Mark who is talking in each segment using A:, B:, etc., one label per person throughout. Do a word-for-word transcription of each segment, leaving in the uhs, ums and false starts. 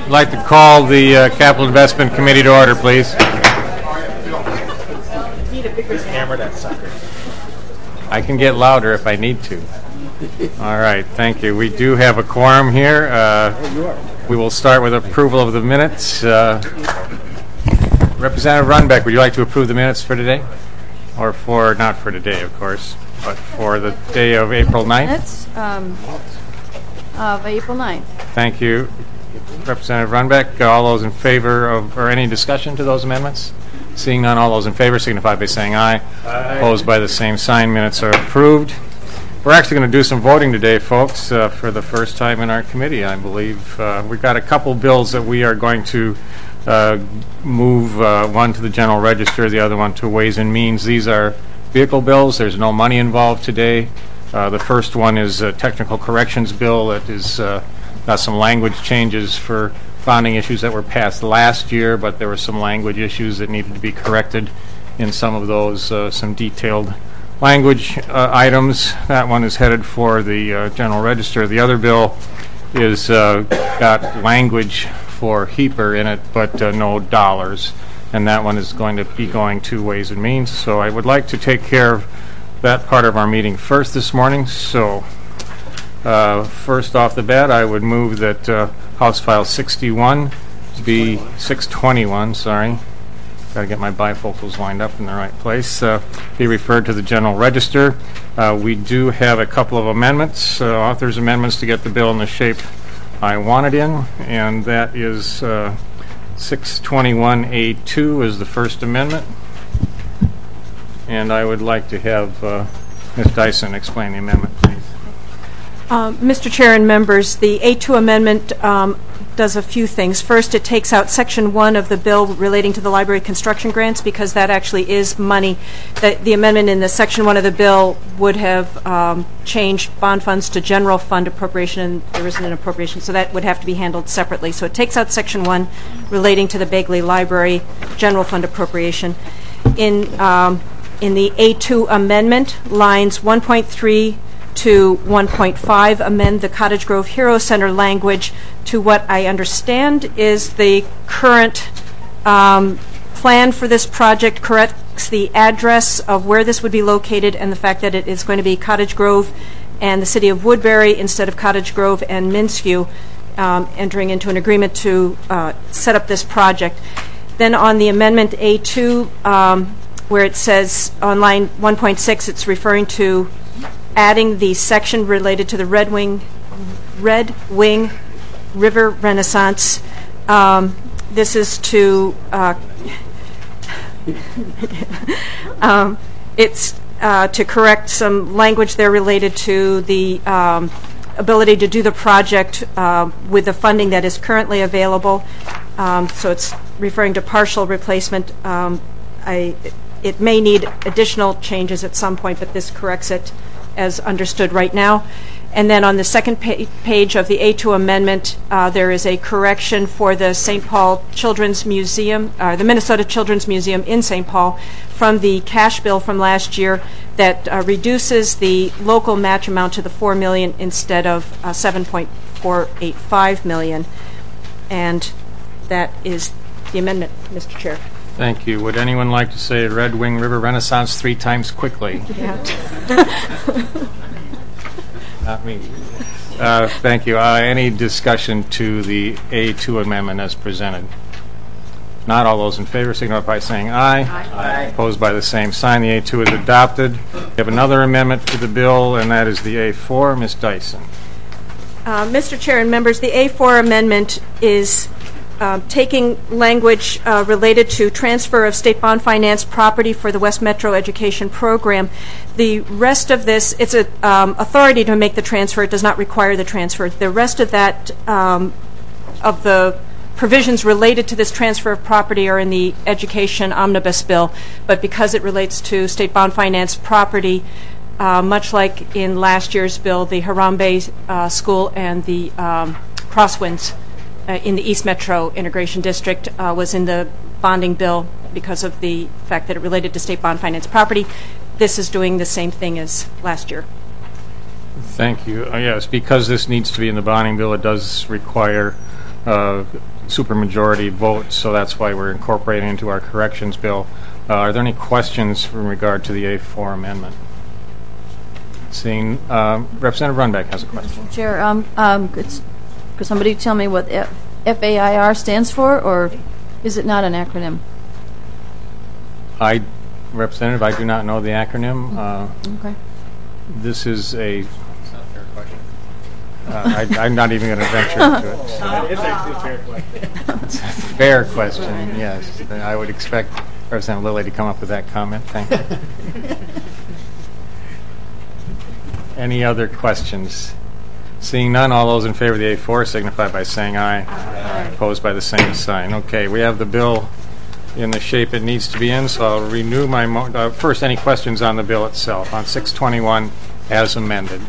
A: I'd like to call the uh, Capital Investment Committee to order, please.
B: Hammer that sucker.
A: I can get louder if I need to. All right, thank you. We do have a quorum here. Uh, we will start with approval of the minutes. Uh, Representative Runbeck, would you like to approve the minutes for today? Or for, not for today, of course, but for the day of April ninth?
C: Minutes um, of April ninth.
A: Thank you. Representative Runbeck, all those in favor of, or any discussion to those amendments? Seeing none, all those in favor signify by saying aye. Aye. Opposed by the same sign. Minutes are approved. We're actually going to do some voting today, folks, uh, for the first time in our committee, I believe. Uh, we've got a couple bills that we are going to uh, move, uh, one to the General Register, the other one to Ways and Means. These are vehicle bills. There's no money involved today. Uh, the first one is a technical corrections bill that is uh, got some language changes for bonding issues that were passed last year, but there were some language issues that needed to be corrected in some of those, uh, some detailed language uh, items. That one is headed for the uh, General Register. The other bill is uh, got language for HEAPR in it, but uh, no dollars, and that one is going to be going to Ways and Means. So I would like to take care of that part of our meeting first this morning. So uh, first off the bat, I would move that uh, House File sixty-one be six twenty-one, sorry. Got to get my bifocals lined up in the right place. Uh, be referred to the General Register. Uh, we do have a couple of amendments, uh, author's amendments to get the bill in the shape I want it in, and that is uh, six twenty-one A two is the first amendment. And I would like to have uh, Miz Dyson explain the amendment, please.
C: Uh, Mister Chair and members, the A two amendment um, does a few things. First, it takes out Section one of the bill relating to the library construction grants, because that actually is money. The, the amendment in the Section one of the bill would have um, changed bond funds to general fund appropriation, and there isn't an appropriation, so that would have to be handled separately. So it takes out Section one relating to the Bagley Library general fund appropriation. In, um, in the A two amendment, lines one point three to one point five amend the Cottage Grove Hero Center language to what I understand is the current um, plan for this project, corrects the address of where this would be located and the fact that it is going to be Cottage Grove and the city of Woodbury instead of Cottage Grove and Minskew, um, entering into an agreement to uh, set up this project. Then on the amendment A two, um, where it says on line one point six, it's referring to adding the section related to the Red Wing, Red Wing River Renaissance. Um, this is to uh, um, it's uh, to correct some language there related to the um, ability to do the project uh, with the funding that is currently available. Um, so it's referring to partial replacement. Um, I, it may need additional changes at some point, but this corrects it as understood right now. And then on the second pa- page of the A two amendment, uh, there is a correction for the Saint Paul Children's Museum, uh, the Minnesota Children's Museum in Saint Paul, from the cash bill from last year that uh, reduces the local match amount to the four million dollars instead of uh, seven point four eight five million dollars. And that is the amendment, Mister Chair.
A: Thank you. Would anyone like to say Red Wing River Renaissance three times quickly?
C: Yeah.
A: Not me. Uh, thank you. Uh, any discussion to the A two amendment as presented? Not. All those in favor signify by saying aye. Aye. Aye. Opposed by the same sign. The A two is adopted. We have another amendment to the bill, and that is the A four. Miz Dyson.
C: Uh, Mister Chair and members, the A four amendment is Uh, taking language uh, related to transfer of state bond finance property for the West Metro Education Program. The rest of this, it's an um, authority to make the transfer. It does not require the transfer. The rest of that, um, of the provisions related to this transfer of property are in the Education Omnibus Bill, but because it relates to state bond finance property, uh, much like in last year's bill, the Harambe uh, School and the um, Crosswinds Uh, in the East Metro Integration District uh, was in the bonding bill because of the fact that it related to state bond finance property. This is doing the same thing as last year.
A: Thank you. Uh, yes, because this needs to be in the bonding bill, it does require uh, supermajority vote, so that's why we're incorporating into our corrections bill. Uh, are there any questions in regard to the A four amendment? Seeing uh, Representative Runbeck has a question.
D: Chair, um, um, could, s- could somebody tell me what F- FAIR stands for, or is it not an acronym?
A: I, Representative, I do not know the acronym. Uh,
D: Okay.
A: this is a. Uh, I, I'm not even going to venture into it.
B: Uh, it's actually a fair question.
A: It's a fair question, yes. I would expect Representative Lilly to come up with that comment. Thank you. Any other questions? Seeing none, all those in favor of the A four signify by saying aye. Aye. Opposed by the same sign. Okay, we have the bill in the shape it needs to be in, so I'll renew my mo- uh, first, any questions on the bill itself, on six twenty-one as amended?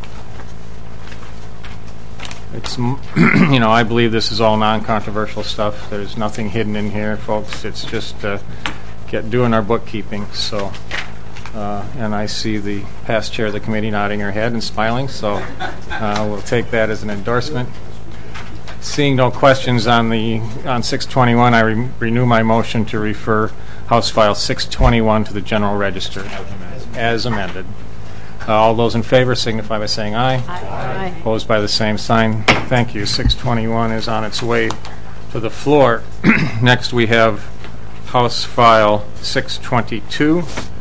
A: It's, m- you know, I believe this is all non-controversial stuff. There's nothing hidden in here, folks. It's just uh, get doing our bookkeeping. So, uh, and I see the past chair of the committee nodding her head and smiling. So, uh, we'll take that as an endorsement. Seeing no questions on the on six twenty-one, I re- renew my motion to refer House File six twenty-one to the General Register as amended. Uh, all those in favor signify by saying aye.
D: Aye.
A: Opposed by the same sign. Thank you. six twenty-one is on its way to the floor. Next, we have House File six twenty-two.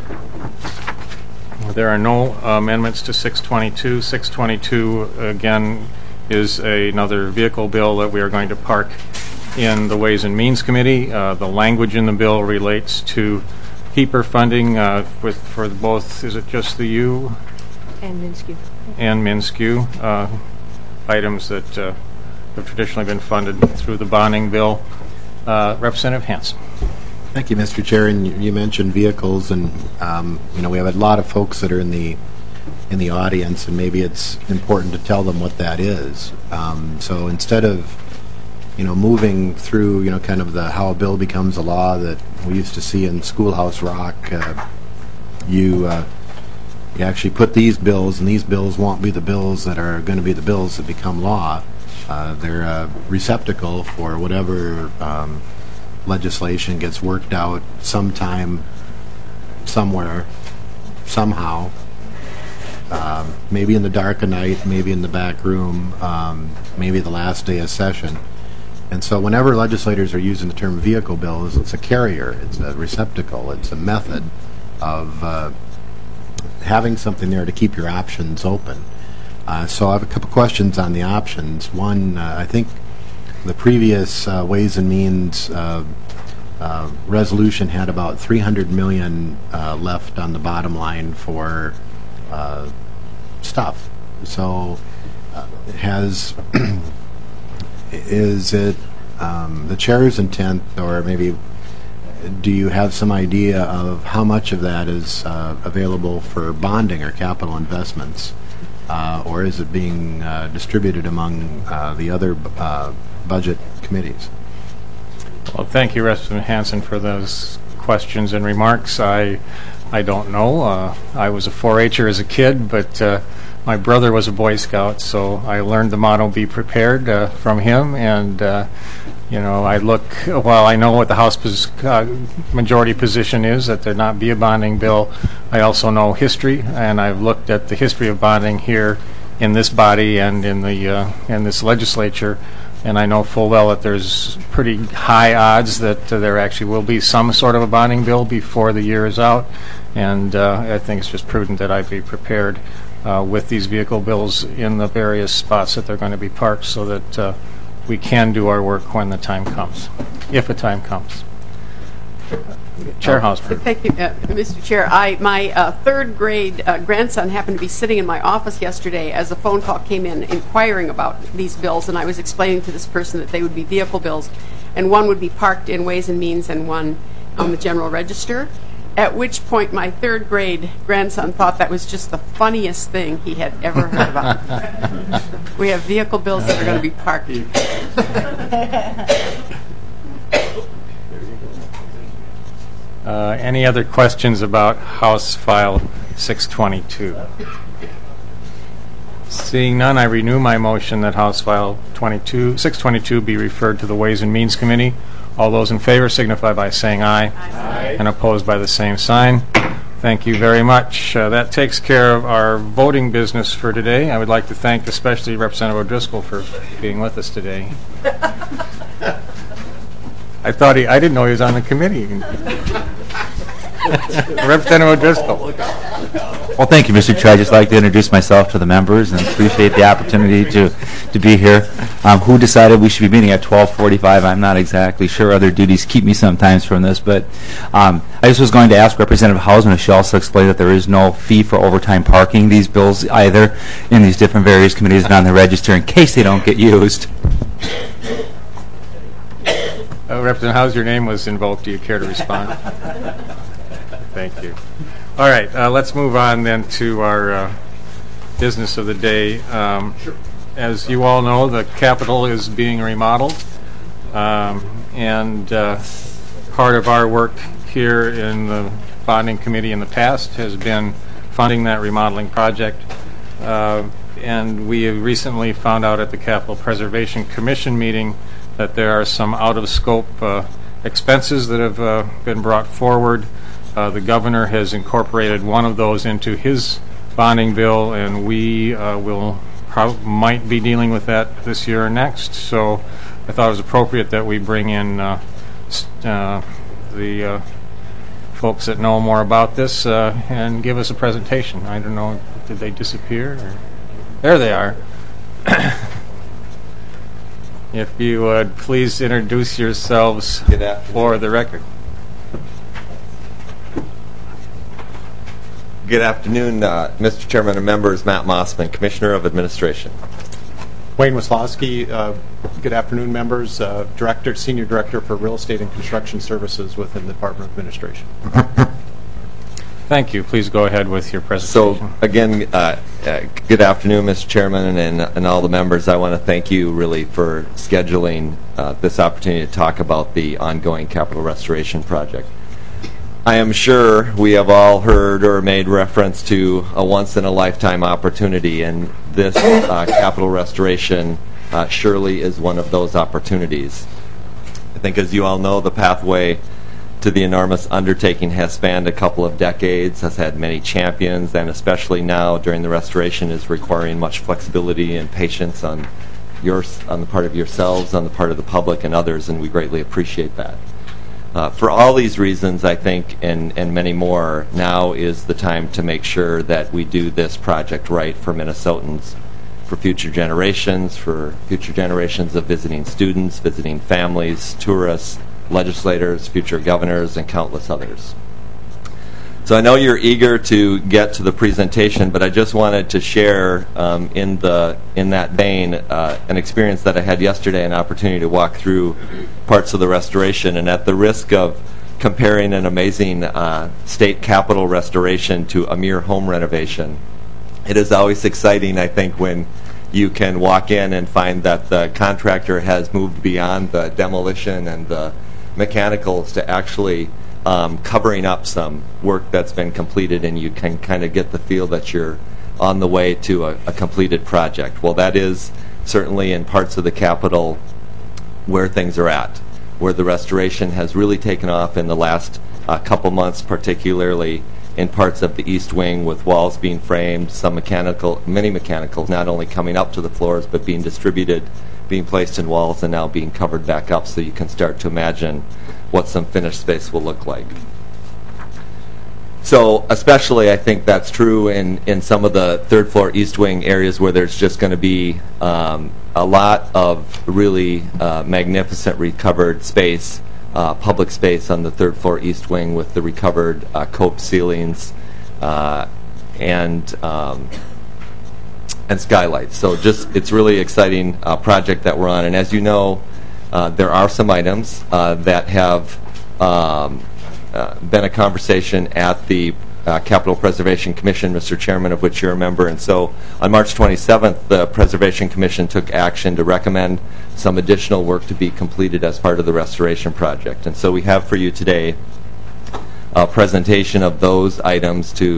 A: There are no amendments to six twenty-two. six twenty-two, again, is a, another vehicle bill that we are going to park in the Ways and Means Committee. Uh, the language in the bill relates to HEAPR funding uh, with for both, is it just the U?
C: And Minsky.
A: And MinSCU, uh, items that uh, have traditionally been funded through the bonding bill. Uh, Representative Hansen.
E: Thank you, Mister Chair. And you, you mentioned vehicles, and um, you know we have a lot of folks that are in the in the audience, and maybe it's important to tell them what that is. Um, so instead of you know moving through you know kind of the how a bill becomes a law that we used to see in Schoolhouse Rock, uh, you. Uh, You actually put these bills, and these bills won't be the bills that are going to be the bills that become law. Uh, they're a receptacle for whatever um, legislation gets worked out sometime, somewhere, somehow. Um, maybe in the dark of night, maybe in the back room, um, maybe the last day of session. And so whenever legislators are using the term vehicle bills, it's a carrier, it's a receptacle, it's a method of uh, having something there to keep your options open. Uh, so I have a couple questions on the options. One, uh, I think the previous uh, Ways and Means uh, uh, resolution had about three hundred million dollars uh, left on the bottom line for uh, stuff. So uh, has is it um, the chair's intent, or maybe do you have some idea of how much of that is uh, available for bonding or capital investments, uh, or is it being uh, distributed among uh, the other uh, budget committees?
A: Well, thank you, Representative Hansen, for those questions and remarks. I I don't know. Uh, I was a four H-er as a kid, but uh, my brother was a Boy Scout, so I learned the motto, be prepared, uh, from him. And, uh, you know, I look, while I know what the House pos- uh, majority position is, that there not be a bonding bill, I also know history, and I've looked at the history of bonding here in this body and in the uh, in this legislature, and I know full well that there's pretty high odds that uh, there actually will be some sort of a bonding bill before the year is out, and uh, I think it's just prudent that I be prepared uh, with these vehicle bills in the various spots that they're going to be parked, so that uh, we can do our work when the time comes, if a time comes. Chair Hausberg.
F: Thank you, uh, Mister Chair. I, my uh, third grade uh, grandson happened to be sitting in my office yesterday as a phone call came in inquiring about these bills, and I was explaining to this person that they would be vehicle bills, and one would be parked in Ways and Means and one on the General Register, at which point my third grade grandson thought that was just the funniest thing he had ever heard about. We have vehicle bills that are going to be parked.
A: Uh, any other questions about House File six twenty-two? Seeing none, I renew my motion that House File twenty-two, six twenty-two be referred to the Ways and Means Committee. All those in favor signify by saying aye. Aye. And opposed by the same sign. Thank you very much. Uh, that takes care of our voting business for today. I would like to thank especially Representative O'Driscoll for being with us today. I thought he, I didn't know he was on the committee. Representative O'Driscoll.
G: Well, thank you, Mister Chair. I'd just like to introduce myself to the members and appreciate the opportunity to, to be here. Um, who decided we should be meeting at twelve forty-five? I'm not exactly sure. Other duties keep me sometimes from this, but um, I just was going to ask Representative Hausman if she also explained that there is no fee for overtime parking these bills either in these different various committees and on the register in case they don't get used.
A: Uh, Representative House, your name was invoked. Do you care to respond? Thank you. All right, uh, let's move on then to our uh, business of the day. Um, sure. As you all know, the Capitol is being remodeled, um, and uh, part of our work here in the bonding committee in the past has been funding that remodeling project. Uh, and we have recently found out at the Capitol Preservation Commission meeting that there are some out-of-scope uh, expenses that have uh, been brought forward. Uh, the governor has incorporated one of those into his bonding bill, and we uh, will prob- might be dealing with that this year or next. So I thought it was appropriate that we bring in uh, st- uh, the uh, folks that know more about this uh, and give us a presentation. I don't know, did they disappear? Or? There they are. If you would please introduce yourselves for the record.
H: Good afternoon, uh, Mister Chairman and members. Matt Mossman, Commissioner of Administration.
B: Wayne Waslowski, uh, good afternoon, members. Uh, Director, Senior Director for Real Estate and Construction Services within the Department of Administration.
A: Thank you. Please go ahead with your presentation.
H: So, again, uh, uh, good afternoon, Mister Chairman, and, and all the members. I want to thank you really for scheduling uh, this opportunity to talk about the ongoing Capitol Restoration Project. I am sure we have all heard or made reference to a once-in-a-lifetime opportunity, and this uh, Capitol Restoration uh, surely is one of those opportunities. I think, as you all know, the pathway to the enormous undertaking has spanned a couple of decades, has had many champions, and especially now during the restoration is requiring much flexibility and patience on, your, on the part of yourselves, on the part of the public and others, and we greatly appreciate that. Uh, for all these reasons, I think, and, and many more, now is the time to make sure that we do this project right for Minnesotans, for future generations, for future generations of visiting students, visiting families, tourists, legislators, future governors, and countless others. So I know you're eager to get to the presentation, but I just wanted to share um, in the in that vein uh, an experience that I had yesterday, an opportunity to walk through parts of the restoration, and at the risk of comparing an amazing uh, state capitol restoration to a mere home renovation, it is always exciting, I think, when you can walk in and find that the contractor has moved beyond the demolition and the mechanicals to actually Um, covering up some work that's been completed, and you can kind of get the feel that you're on the way to a, a completed project. Well, that is certainly in parts of the Capitol where things are at, where the restoration has really taken off in the last uh, couple months, particularly in parts of the East Wing with walls being framed, some mechanical, many mechanicals not only coming up to the floors but being distributed, being placed in walls, and now being covered back up, so you can start to imagine what some finished space will look like. So especially I think that's true in, in some of the third floor East Wing areas where there's just going to be um, a lot of really uh, magnificent recovered space, uh, public space on the third floor East Wing with the recovered uh, coped ceilings uh, and um, and skylights. So just it's really exciting uh, project that we're on. And as you know, Uh, there are some items uh, that have um, uh, been a conversation at the uh, Capitol Preservation Commission, Mister Chairman, of which you're a member. And so on March twenty-seventh, the Preservation Commission took action to recommend some additional work to be completed as part of the restoration project. And so we have for you today a presentation of those items to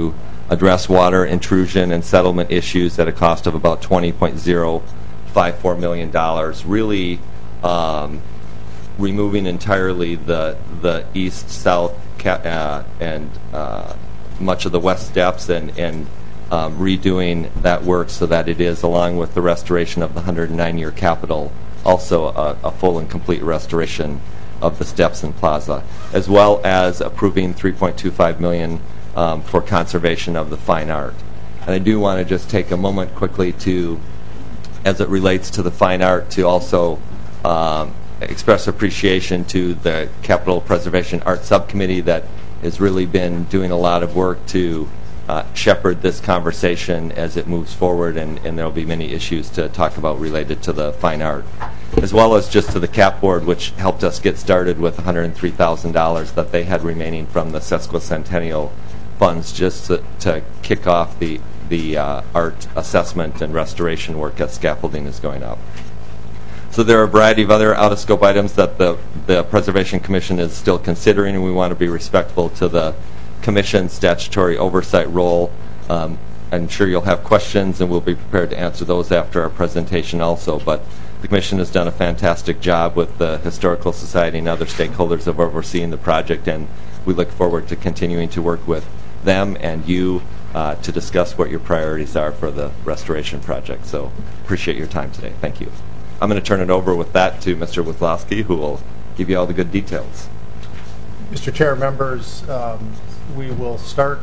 H: address water intrusion and settlement issues at a cost of about twenty point zero five four million dollars, really um, removing entirely the the east-south uh, and uh, much of the west steps and, and um, redoing that work so that it is, along with the restoration of the one hundred nine year capital, also a, a full and complete restoration of the steps and plaza, as well as approving three point two five million dollars um, for conservation of the fine art. And I do want to just take a moment quickly to, as it relates to the fine art, to also um, express appreciation to the Capital Preservation Art Subcommittee that has really been doing a lot of work to uh, shepherd this conversation as it moves forward, and, and there will be many issues to talk about related to the fine art, as well as just to the CAP board, which helped us get started with one hundred three thousand dollars that they had remaining from the sesquicentennial funds, just to, to kick off the, the uh, art assessment and restoration work as scaffolding is going up. So there are a variety of other out-of-scope items that the, the Preservation Commission is still considering, and we want to be respectful to the Commission's statutory oversight role. Um, I'm sure you'll have questions, and we'll be prepared to answer those after our presentation also. But the Commission has done a fantastic job with the Historical Society and other stakeholders of overseeing the project, and we look forward to continuing to work with them and you uh, to discuss what your priorities are for the restoration project. So appreciate your time today. Thank you. I'm going to turn it over with that to Mister Withlowski, who will give you all the good details.
B: Mister Chair, members, um, we will start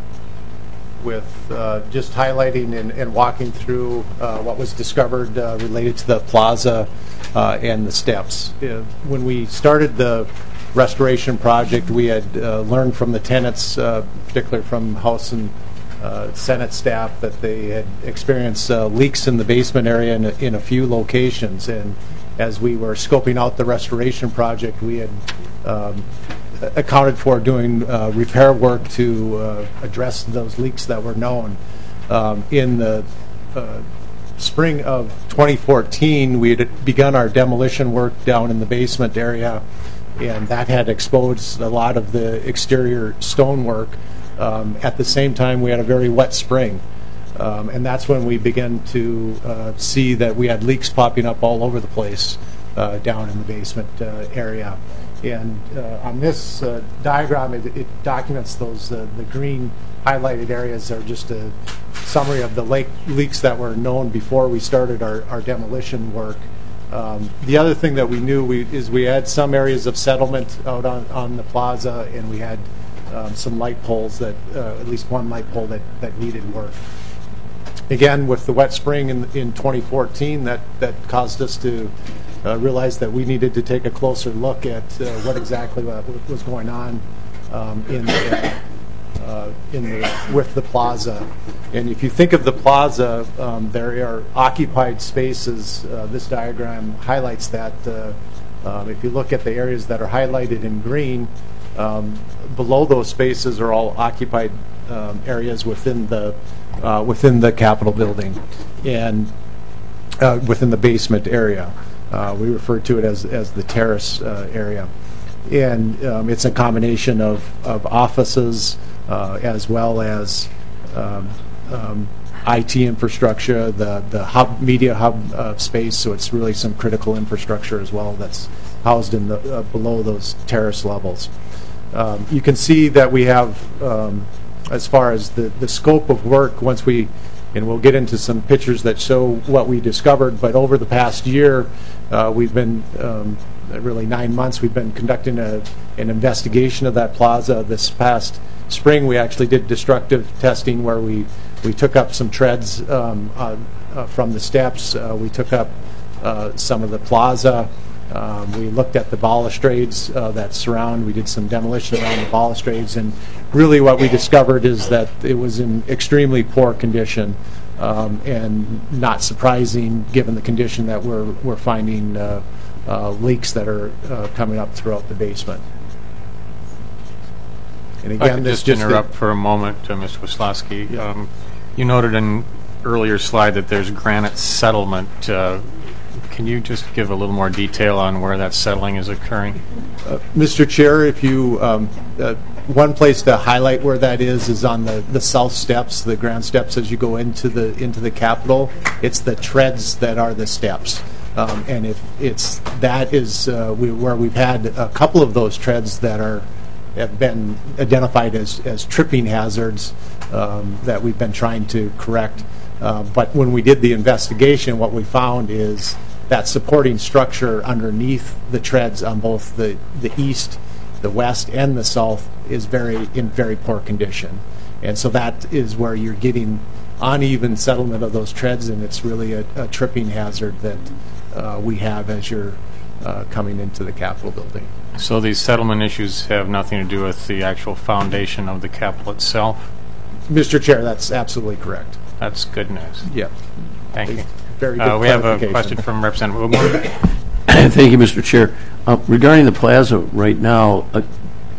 B: with uh, just highlighting and, and walking through uh, what was discovered uh, related to the plaza uh, and the steps. Uh, when we started the restoration project, we had uh, learned from the tenants, uh, particularly from House and uh, Senate staff, that they had experienced uh, leaks in the basement area in a, in a few locations. And as we were scoping out the restoration project, we had um, accounted for doing uh, repair work to uh, address those leaks that were known. Um, in the uh, spring of twenty fourteen, we had begun our demolition work down in the basement area, and that had exposed a lot of the exterior stonework. Um, at the same time, we had a very wet spring, um, and that's when we began to uh, see that we had leaks popping up all over the place uh, down in the basement uh, area. And uh, on this uh, diagram, it, it documents those uh, the green highlighted areas are just a summary of the lake leaks that were known before we started our, our demolition work. Um, the other thing that we knew we, is we had some areas of settlement out on, on the plaza, and we had um, some light poles that, uh, at least one light pole that, that needed work. Again, with the wet spring in, in twenty fourteen, that, that caused us to uh, realize that we needed to take a closer look at uh, what exactly was going on um, in the, uh, in the, with the plaza. And if you think of the plaza, um, there are occupied spaces. Uh, this diagram highlights that. Uh, um, if you look at the areas that are highlighted in green, um, below those spaces are all occupied um, areas within the uh, within the Capitol building and uh, within the basement area. Uh, we refer to it as as the terrace uh, area, and um, it's a combination of of offices uh, as well as um, Um, I T infrastructure, the the hub media hub uh, space. So it's really some critical infrastructure as well that's housed in the uh, below those terrace levels. Um, you can see that we have, um, as far as the the scope of work, once we, and we'll get into some pictures that show what we discovered. But over the past year, uh, we've been um, really nine months. We've been conducting a an investigation of that plaza. This past spring, we actually did destructive testing where we We took up some treads um, uh, uh, from the steps. Uh, we took up uh, some of the plaza. Um, we looked at the balustrades uh, that surround. We did some demolition around the balustrades. And really what we discovered is that it was in extremely poor condition, um, and not surprising given the condition that we're, we're finding uh, uh, leaks that are uh, coming up throughout the basement. And
A: Again, I could
B: this
A: just,
B: just
A: interrupt for a moment, uh, Mister Withlowski. Um, you noted in an earlier slide that there's granite settlement. Uh, can you just give a little more detail on where that settling is occurring?
B: Uh, Mister Chair, if you um, uh, one place to highlight where that is is on the, the south steps, the ground steps as you go into the into the Capitol. It's the treads that are the steps. Um, and if it's that is uh, we, where we've had a couple of those treads that are have been identified as, as tripping hazards um, that we've been trying to correct. Uh, but when we did the investigation, what we found is that supporting structure underneath the treads on both the, the east, the west, and the south is very in very poor condition. And so that is where you're getting uneven settlement of those treads, and it's really a, a tripping hazard that uh, we have as you're uh, coming into the Capitol building.
A: So these settlement issues have nothing to do with the actual foundation of the Capitol itself?
B: Mister Chair, that's absolutely correct.
A: That's good news.
B: Yeah.
A: Thank you.
B: Very good
A: Uh, we have a
B: clarification.
A: question from Representative Uglin.
I: Thank you, Mister Chair. Uh, regarding the plaza right now, uh,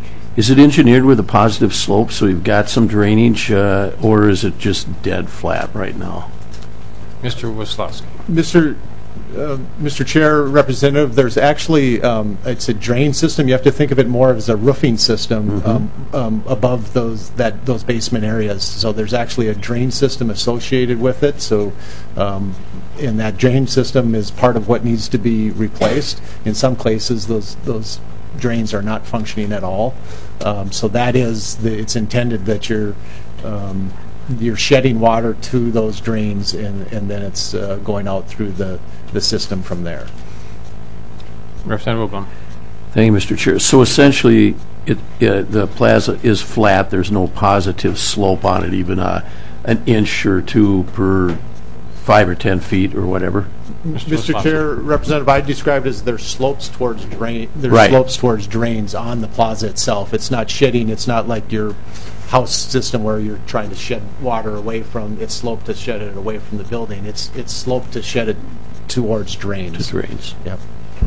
I: is it engineered with a positive slope so you've got some drainage, uh, or is it just dead flat right now?
A: Mister Wislowski.
B: Mister Uh, Mister Chair, Representative, there's actually um, it's a drain system. You have to think of it more as a roofing system
I: Mm-hmm.
B: um, um, above those that those basement areas. So there's actually a drain system associated with it. So, um, and that drain system is part of what needs to be replaced. In some places, those those drains are not functioning at all. Um, so that is the, it's intended that you're um, you're shedding water to those drains, and, and then it's uh, going out through the, the system from there.
A: Representative Uglin.
I: Thank you, Mister Chair. So essentially, it, uh, the plaza is flat. There's no positive slope on it, even uh, an inch or two per five or ten feet or whatever.
B: Mister
A: Wislowski.
B: Chair, Representative, I described it as there's slopes towards drain. There's
I: Right.
B: slopes towards drains on the plaza itself. It's not shedding. It's not like your house system where you're trying to shed water away from. It's sloped to shed it away from the building. It's it's sloped to shed it towards drains.
I: To drains.
B: Yep.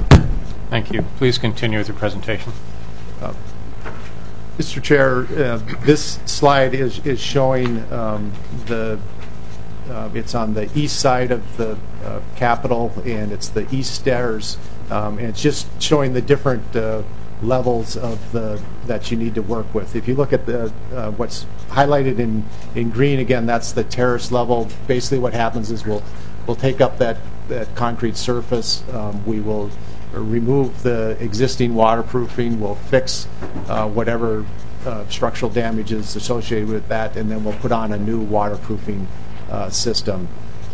A: Thank you. Please continue with your presentation.
B: Mister Chair, uh, this slide is is showing um, the. Uh, it's on the east side of the uh, Capitol, and it's the east stairs, um, and it's just showing the different uh, levels of the that you need to work with. If you look at the uh, what's highlighted in in green, again, that's the terrace level. Basically, what happens is we'll we'll take up that that concrete surface. Um, we will remove the existing waterproofing. We'll fix uh, whatever uh, structural damage is associated with that, and then we'll put on a new waterproofing Uh, system.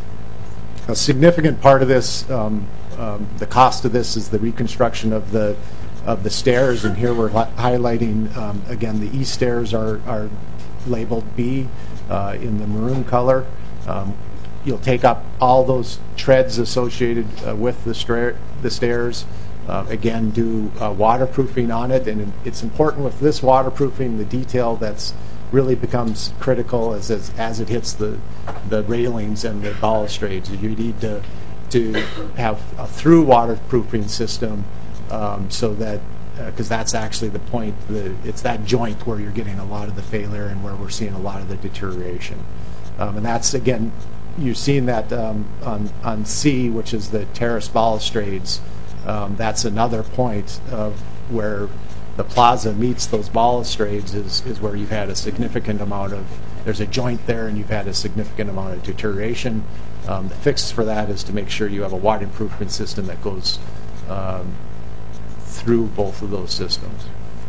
B: A significant part of this, um, um, the cost of this, is the reconstruction of the of the stairs, and here we're hi- highlighting um, again the east stairs are are labeled B uh, in the maroon color. Um, you'll take up all those treads associated uh, with the stra- the stairs. Uh, again, do uh, waterproofing on it, and it's important with this waterproofing, the detail that's really becomes critical as, as as it hits the the railings and the balustrades. You need to to have a through waterproofing system um, so that because uh, that's actually the point. The, it's that joint where you're getting a lot of the failure and where we're seeing a lot of the deterioration. Um, and that's again, you've seen that um, on on C, which is the terrace balustrades. Um, that's another point of where the plaza meets those balustrades is, is where you've had a significant amount of, there's a joint there and you've had a significant amount of deterioration. Um, the fix for that is to make sure you have a water improvement system that goes um, through both of those systems.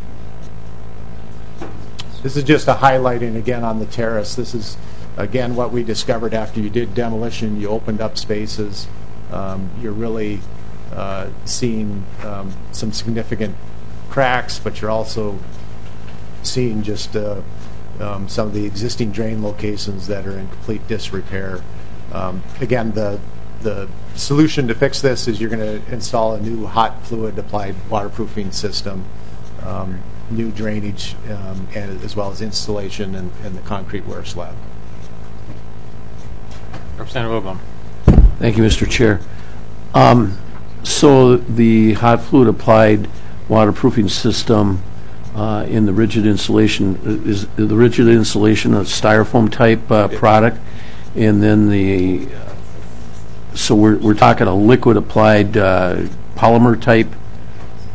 B: This is just a highlighting again on the terrace. This is again what we discovered after you did demolition. You opened up spaces. Um, you're really uh, seeing um, some significant cracks, but you're also seeing just uh, um, some of the existing drain locations that are in complete disrepair. Um, again, the the solution to fix this is you're going to install a new hot fluid applied waterproofing system, um, new drainage, um, and as well as installation and, and the concrete wear slab.
A: Representative Uglin.
I: Thank you, Mister Chair. Um, so the hot fluid applied waterproofing system uh, in the rigid insulation is the rigid insulation a styrofoam type uh, product, and then the so we're we're talking a liquid applied uh, polymer type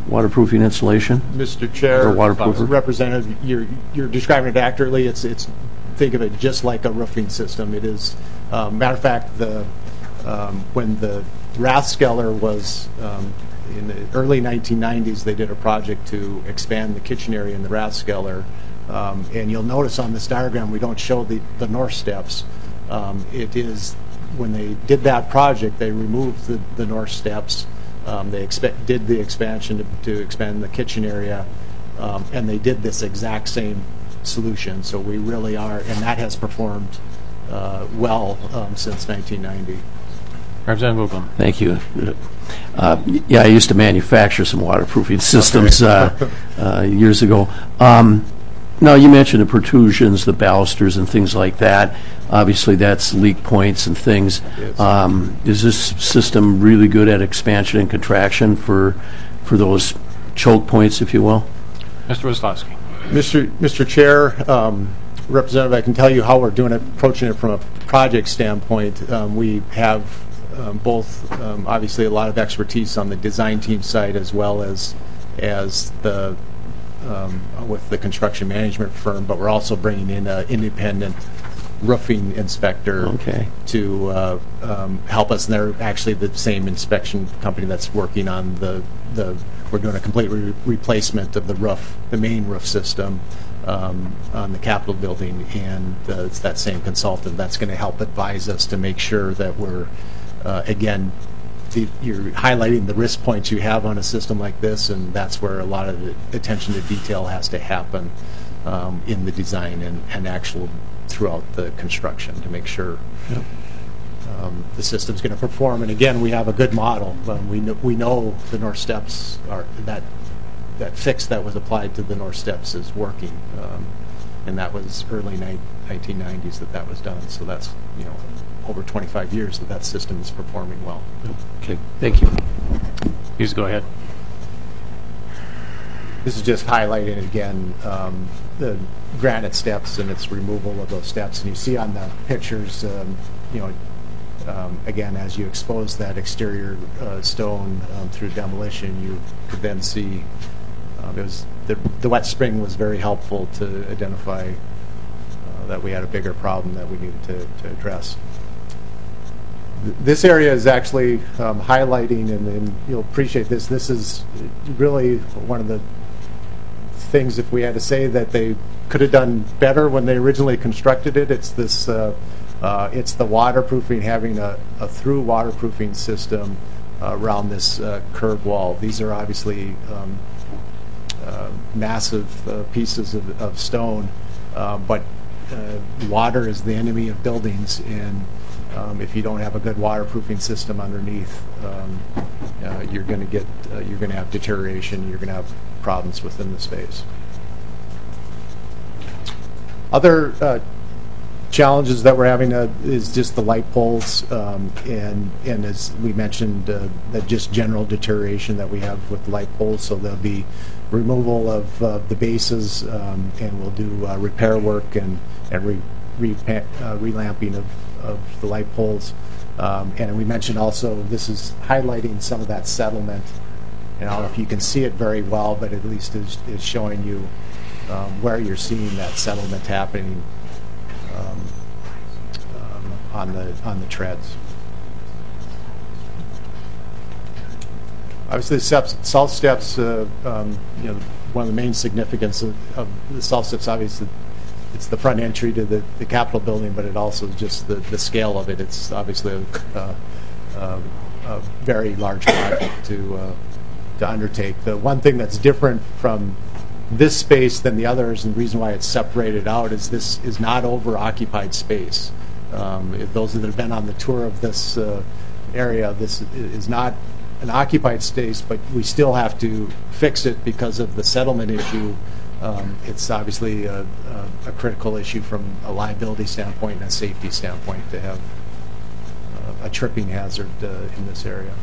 I: waterproofing insulation?
B: Mister Chair,
I: Or waterproofer?
B: Representative, you're, you're describing it accurately. It's, it's, think of it just like a roofing system. It is, um, matter of fact, the, um, when the Rathskeller was, um, in the early nineteen nineties, they did a project to expand the kitchen area in the Rathskeller. Um, and you'll notice on this diagram, we don't show the, the north steps. Um, it is, when they did that project, they removed the, the north steps. Um, they expect, did the expansion to, to expand the kitchen area, um, and they did this exact same solution. So we really are, and that has performed uh, well um, since nineteen ninety.
A: Representative Uglum.
I: Thank you. Uh, yeah, I used to manufacture some waterproofing systems uh, uh, years ago. Um, now, you mentioned the protrusions, the balusters, and things like that. Obviously, that's leak points and things.
B: Yes.
I: Um, is this system really good at expansion and contraction for for those choke points, if you will?
A: Mister Wisłowski.
B: Mister Mister Chair, um, Representative, I can tell you how we're doing it, approaching it from a project standpoint. Um, we have um, both, um, obviously, a lot of expertise on the design team side as well as as the um, with the construction management firm, but we're also bringing in an independent roofing inspector
I: Okay.
B: to uh, um, help us. And they're actually the same inspection company that's working on the the. We're doing a complete re replacement of the roof, the main roof system um, on the Capitol building, and uh, it's that same consultant that's going to help advise us to make sure that we're, uh, again, the, you're highlighting the risk points you have on a system like this, and that's where a lot of the attention to detail has to happen um, in the design and, and actual throughout the construction to make sure.
I: Yep.
B: Um, the system's going to perform, and again, we have a good model. Um, we know we know the north steps are that that fix that was applied to the north steps is working, um, and that was early nineteen nineties that that was done. So that's you know over twenty-five years that that system is performing well.
I: Okay, thank you.
A: Please go ahead.
B: This is just highlighting again um, the granite steps and its removal of those steps, and you see on the pictures, um, you know. Um, again, as you expose that exterior uh, stone um, through demolition, you could then see um, it was the, the wet spring was very helpful to identify uh, that we had a bigger problem that we needed to, to address. Th this area is actually um, highlighting, and, and you'll appreciate this. This is really one of the things, if we had to say that they could have done better when they originally constructed it. It's this. Uh, Uh, it's the waterproofing, having a, a through waterproofing system uh, around this uh, curved wall. These are obviously um, uh, massive uh, pieces of, of stone, uh, but uh, water is the enemy of buildings, and um, if you don't have a good waterproofing system underneath, um, uh, you're going to get uh, you're going to have deterioration. You're going to have problems within the space. Other uh, challenges that we're having uh, is just the light poles, um, and and as we mentioned, uh, that just general deterioration that we have with light poles. So there'll be removal of uh, the bases, um, and we'll do uh, repair work and and re, re uh, relamping of of the light poles. Um, and we mentioned also this is highlighting some of that settlement. And I don't know if you can see it very well, but at least is is showing you um, where you're seeing that settlement happening. Um, um, on the on the treads. Obviously, the steps, salt steps. Uh, um, you know, one of the main significance of, of the salt steps. Obviously, it's the front entry to the, the Capitol building, but it also is just the, the scale of it. It's obviously a, uh, uh, a very large project to uh, to undertake. The one thing that's different from this space than the others, and the reason why it's separated out is this is not over-occupied space. Um, if those that have been on the tour of this uh, area, this is not an occupied space, but we still have to fix it because of the settlement issue. Um, it's obviously a, a, a critical issue from a liability standpoint and a safety standpoint to have uh, a tripping hazard uh, in this area.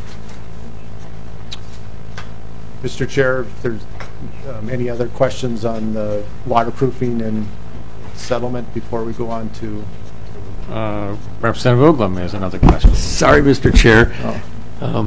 B: Mister Chair, if there's um, any other questions on the waterproofing and settlement before we go on to...
A: Uh, Representative Uglum has another question.
I: Sorry, Mister Chair.
B: Oh.
I: Um,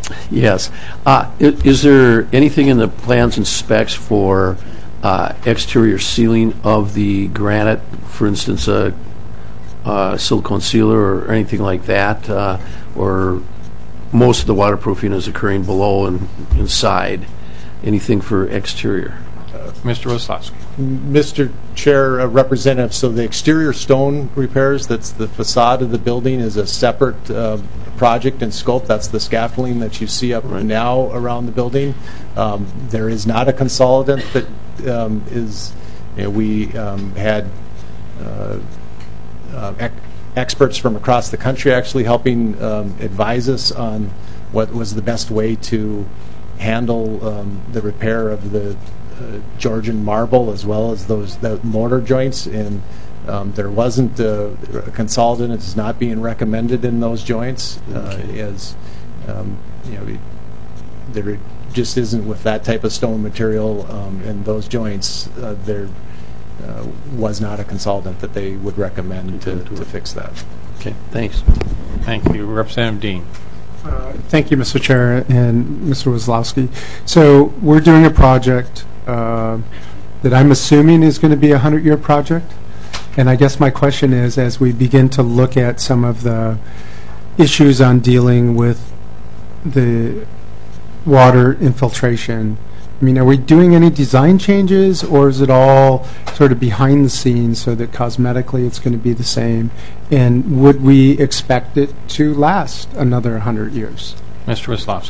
I: Yes. Uh, i- Is there anything in the plans and specs for uh, exterior sealing of the granite, for instance, a uh, silicone sealer or anything like that? Uh, Or most of the waterproofing is occurring below and inside? Anything for exterior?
A: Mister Wisłowski.
B: Mister Chair, uh, Representative, so the exterior stone repairs, that's the facade of the building, is a separate uh, project and scope. That's the scaffolding that you see up now around the building. Um, There is not a consolidant that um, is, you know, we um, had uh, uh, ec- experts from across the country actually helping um, advise us on what was the best way to handle um, the repair of the uh, Georgian marble as well as those the mortar joints, and um, there wasn't a, a consolidant. It's not being recommended in those joints. Uh, as um, you know, it, there just isn't with that type of stone material um, in those joints. Uh, there uh, was not a consolidant that they would recommend to, to fix that.
I: Okay, thanks.
A: Thank you. Representative Dean.
J: Uh, Thank you, Mister Chair and Mister Wisłowski. So we're doing a project uh, that I'm assuming is going to be a hundred-year project. And I guess my question is, as we begin to look at some of the issues on dealing with the water infiltration, I mean, are we doing any design changes, or is it all sort of behind the scenes so that cosmetically it's going to be the same? And would we expect it to last another one hundred years?
A: Mister Wisłowski.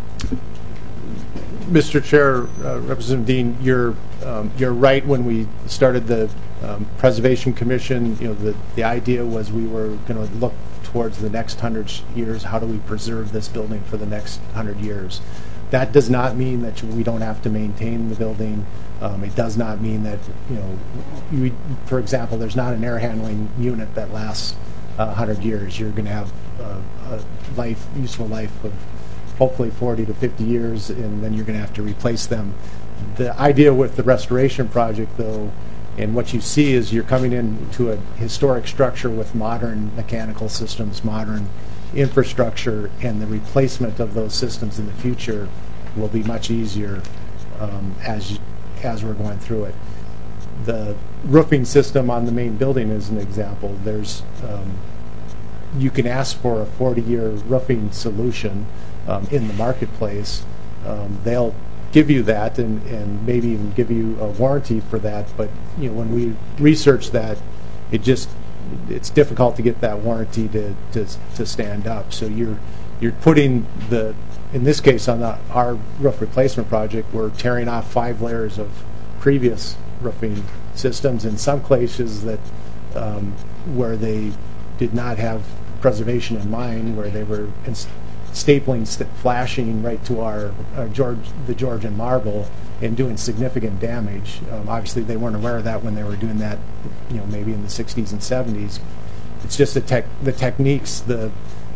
B: Mister Chair, uh, Representative Dean, you're um, you're right. When we started the um, Preservation Commission, you know, the the idea was we were going to look towards the next hundred years. How do we preserve this building for the next hundred years? That does not mean that we don't have to maintain the building. Um, it does not mean that, you know, we, for example, there's not an air handling unit that lasts uh, one hundred years. You're going to have uh, a life, useful life of hopefully forty to fifty years, and then you're going to have to replace them. The idea with the restoration project, though, and what you see is you're coming into a historic structure with modern mechanical systems, modern infrastructure, and the replacement of those systems in the future will be much easier um, as you, as we're going through it. The roofing system on the main building is an example. There's um, you can ask for a forty-year roofing solution um, in the marketplace. Um, they'll give you that, and, and maybe even give you a warranty for that. But you know, when we research that, it just it's difficult to get that warranty to, to to stand up. So you're you're putting the in this case on the, our roof replacement project, we're tearing off five layers of previous roofing systems in some places that um, where they did not have preservation in mind, where they were ins- stapling, st- flashing right to our, our George, the Georgian marble, and doing significant damage. Um, obviously, they weren't aware of that when they were doing that, you know, maybe in the sixties and seventies. It's just the tech, the techniques, the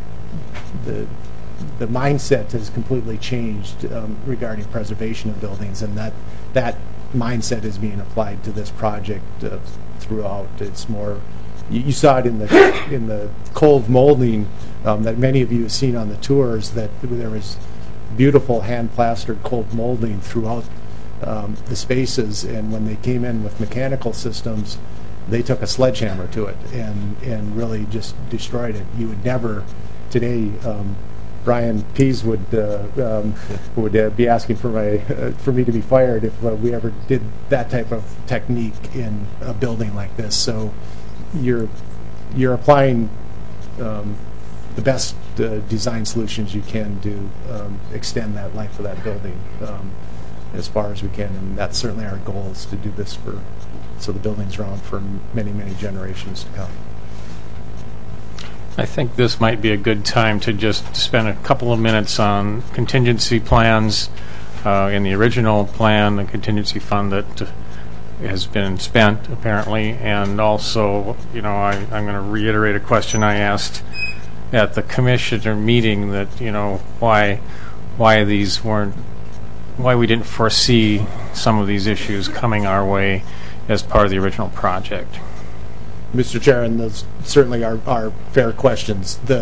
B: the the mindset has completely changed um, regarding preservation of buildings, and that that mindset is being applied to this project uh, throughout. It's more. You, you saw it in the in the cold molding um, that many of you have seen on the tours. That there was beautiful hand plastered cold molding throughout um, the spaces, and when they came in with mechanical systems, they took a sledgehammer to it and and really just destroyed it. You would never today. Um, Brian Pease would uh, um, would uh, be asking for my uh, for me to be fired if uh, we ever did that type of technique in a building like this. So you're you're applying um, the best uh, design solutions you can to um, extend that life of that building um, as far as we can, and that's certainly our goal, is to do this for so the building's around for many many generations to come.
A: I think this might be a good time to just spend a couple of minutes on contingency plans. Uh, in the original plan, the contingency fund that uh, has been spent, apparently, and also, you know, I, I'm going to reiterate a question I asked at the commissioner meeting, that, you know, why why these weren't, why we didn't foresee some of these issues coming our way as part of the original project.
B: Mister Chair, and those certainly are, are fair questions. The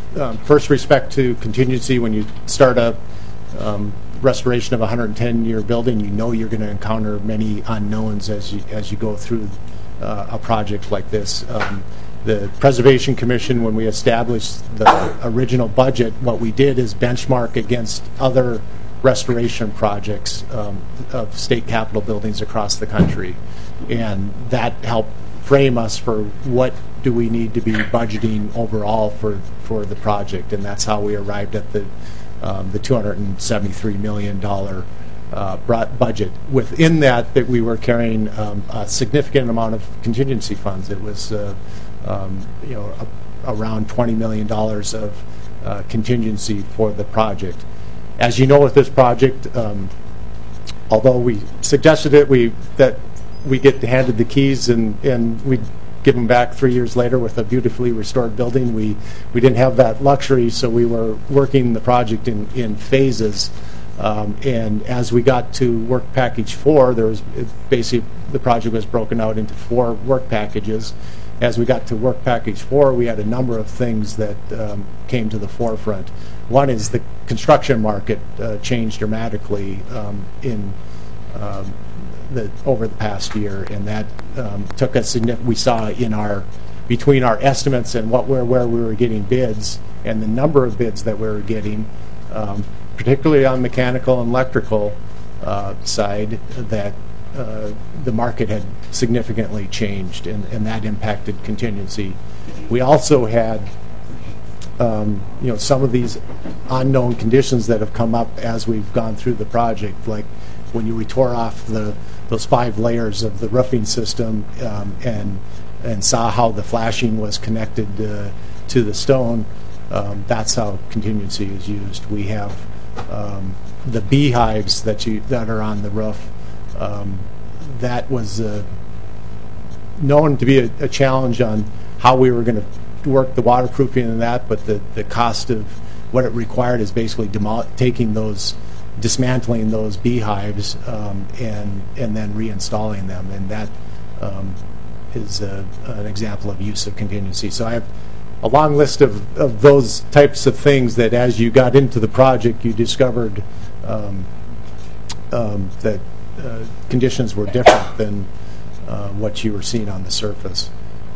B: um, first respect to contingency, when you start a um, restoration of a one hundred ten year building, you know you're going to encounter many unknowns as you as you go through uh, a project like this. Um, the Preservation Commission, when we established the original budget, what we did is benchmark against other restoration projects um, of state capitol buildings across the country, and that helped frame us for what do we need to be budgeting overall for for the project, and that's how we arrived at the um, the two hundred seventy-three million dollars uh, budget. Within that, that we were carrying um, a significant amount of contingency funds. It was uh, um, you know a, around twenty million dollars of uh, contingency for the project. As you know, with this project, um, although we suggested it, we that we get handed the keys and and we give them back three years later with a beautifully restored building. We we didn't have that luxury, so we were working the project in in phases. Um, and as we got to work package four, there was basically the project was broken out into four work packages. As we got to work package four, we had a number of things that um, came to the forefront. One is the construction market uh, changed dramatically um, in um, the over the past year, and that um, took us. We saw in our between our estimates and what where where we were getting bids and the number of bids that we were getting, um, particularly on mechanical and electrical uh, side, that uh, the market had significantly changed, and, and that impacted contingency. We also had Um, you know, some of these unknown conditions that have come up as we've gone through the project, like when you we tore off the those five layers of the roofing system um, and and saw how the flashing was connected uh, to the stone. Um, that's how contingency is used. We have um, the beehives that you that are on the roof. Um, that was uh, known to be a, a challenge on how we were going to work the waterproofing and that, but the, the cost of what it required is basically demol- taking those, dismantling those beehives um, and and then reinstalling them, and that um, is a, an example of use of contingency. So I have a long list of, of those types of things that as you got into the project you discovered um, um, that uh, conditions were different than uh, what you were seeing on the surface.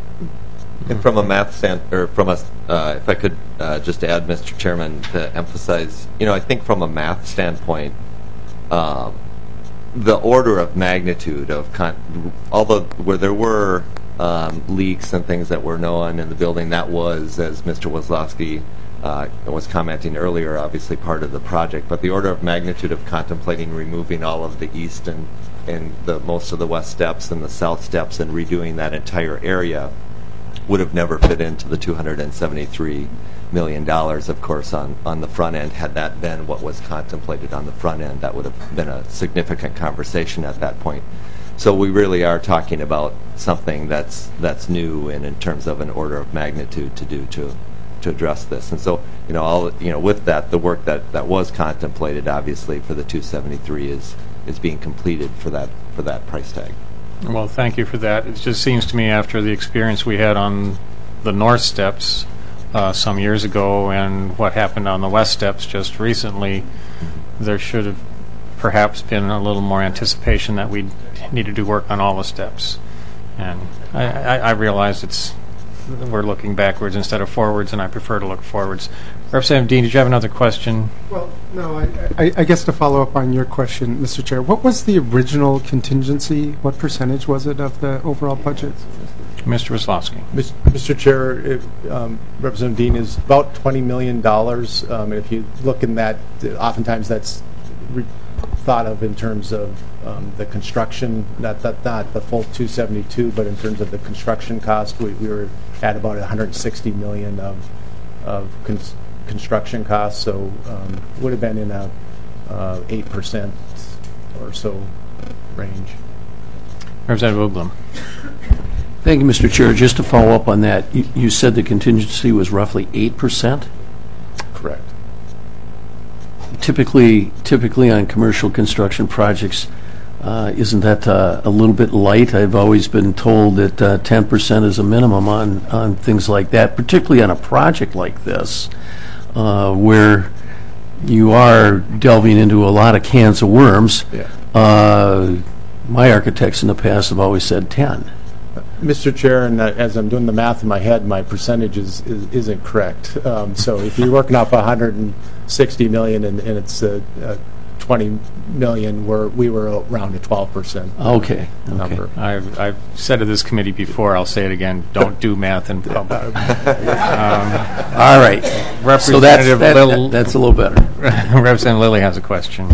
H: And from a math stand, or from a, uh, if I could uh, just add, Mister Chairman, to emphasize, you know, I think from a math standpoint, um, the order of magnitude of, con- although where there were um, leaks and things that were known in the building, that was, as Mister Wazlowski uh, was commenting earlier, obviously part of the project. But the order of magnitude of contemplating removing all of the east and and the most of the west steps and the south steps and redoing that entire area would have never fit into the two hundred seventy-three million dollars, of course, on, on the front end. Had that been what was contemplated on the front end, that would have been a significant conversation at that point. So we really are talking about something that's that's new and in terms of an order of magnitude to do to to address this. And so, you know, all you know, with that, the work that, that was contemplated, obviously, for the two seventy-three is is being completed for that for that price tag.
A: Well, thank you for that. It just seems to me, after the experience we had on the north steps uh, some years ago and what happened on the west steps just recently, there should have perhaps been a little more anticipation that we need to do work on all the steps. And I, I, I realize it's we're looking backwards instead of forwards, and I prefer to look forwards. Representative Dean, did you have another question?
J: Well, no, I, I, I guess to follow up on your question, Mister Chair, what was the original contingency? What percentage was it of the overall budget?
A: Mister Wazlowski.
B: Mister Chair, it, um, Representative Dean, is about twenty million dollars. Um, if you look in that, oftentimes that's re- thought of in terms of um, the construction, not, not, not the full two seventy-two, but in terms of the construction cost, we, we were at about one hundred sixty million dollars of, of cons- construction costs, so um, would have been in a uh, eight percent or so range.
A: Representative Uglum.
I: Thank you, Mister Chair. Just to follow up on that, you, you said the contingency was roughly eight percent?
B: Correct.
I: Typically, typically on commercial construction projects, uh, isn't that uh, a little bit light? I've always been told that uh, ten percent is a minimum on, on things like that, particularly on a project like this, uh, where you are delving into a lot of cans of worms.
B: Yeah.
I: Uh, my architects in the past have always said ten.
B: Mister Chair, and uh, as I'm doing the math in my head, my percentage is, is, isn't correct. Um, so if you're working off one hundred sixty million and, and it's uh, uh, twenty million, we're, we were around a twelve percent
I: Okay.
B: number.
I: Okay.
A: I've, I've said to this committee before, I'll say it again, don't do math in public. Um,
I: All right. So that's,
A: Representative
I: that,
A: Lil-
I: that- that's a little better.
A: Representative Lilly has a question.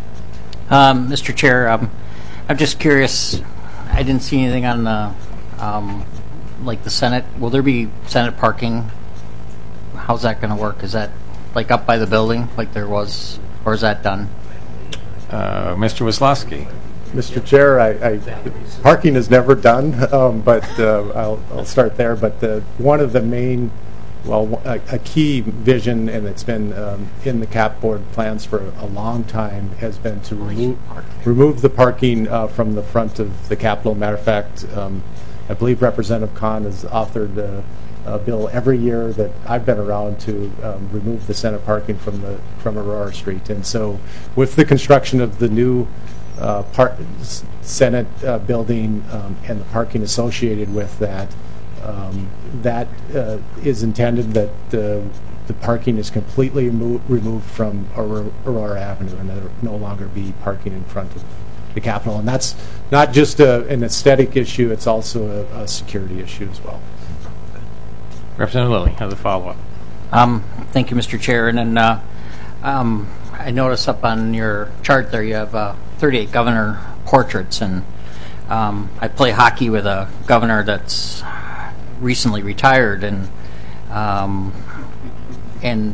K: Um, Mister Chair, um, I'm just curious, I didn't see anything on the, um, like the Senate. Will there be Senate parking? How's that going to work? Is that like up by the building like there was, or is that done?
A: Uh, Mister Wisłowski.
B: Mister Chair, I, I, parking is never done, um, but uh, I'll, I'll start there. But the, one of the main, well, a, a key vision, and it's been um, in the cap board plans for a long time, has been to remove, remove the parking uh, from the front of the Capitol. Matter of fact, um, I believe Representative Kahn has authored a, a bill every year that I've been around to um, remove the Senate parking from the from Aurora Street. And so, with the construction of the new uh, part, Senate uh, building um, and the parking associated with that, um, that uh, is intended that uh, the parking is completely mo- removed from Aurora, Aurora Avenue, and there will no longer be parking in front of the Capitol. And that's not just a, an aesthetic issue; it's also a, a security issue as well.
A: Representative Lilly has a follow-up.
K: Um, thank you, Mister Chair. And then uh, um, I notice up on your chart there you have uh, thirty-eight governor portraits, and um, I play hockey with a governor that's recently retired, and um, and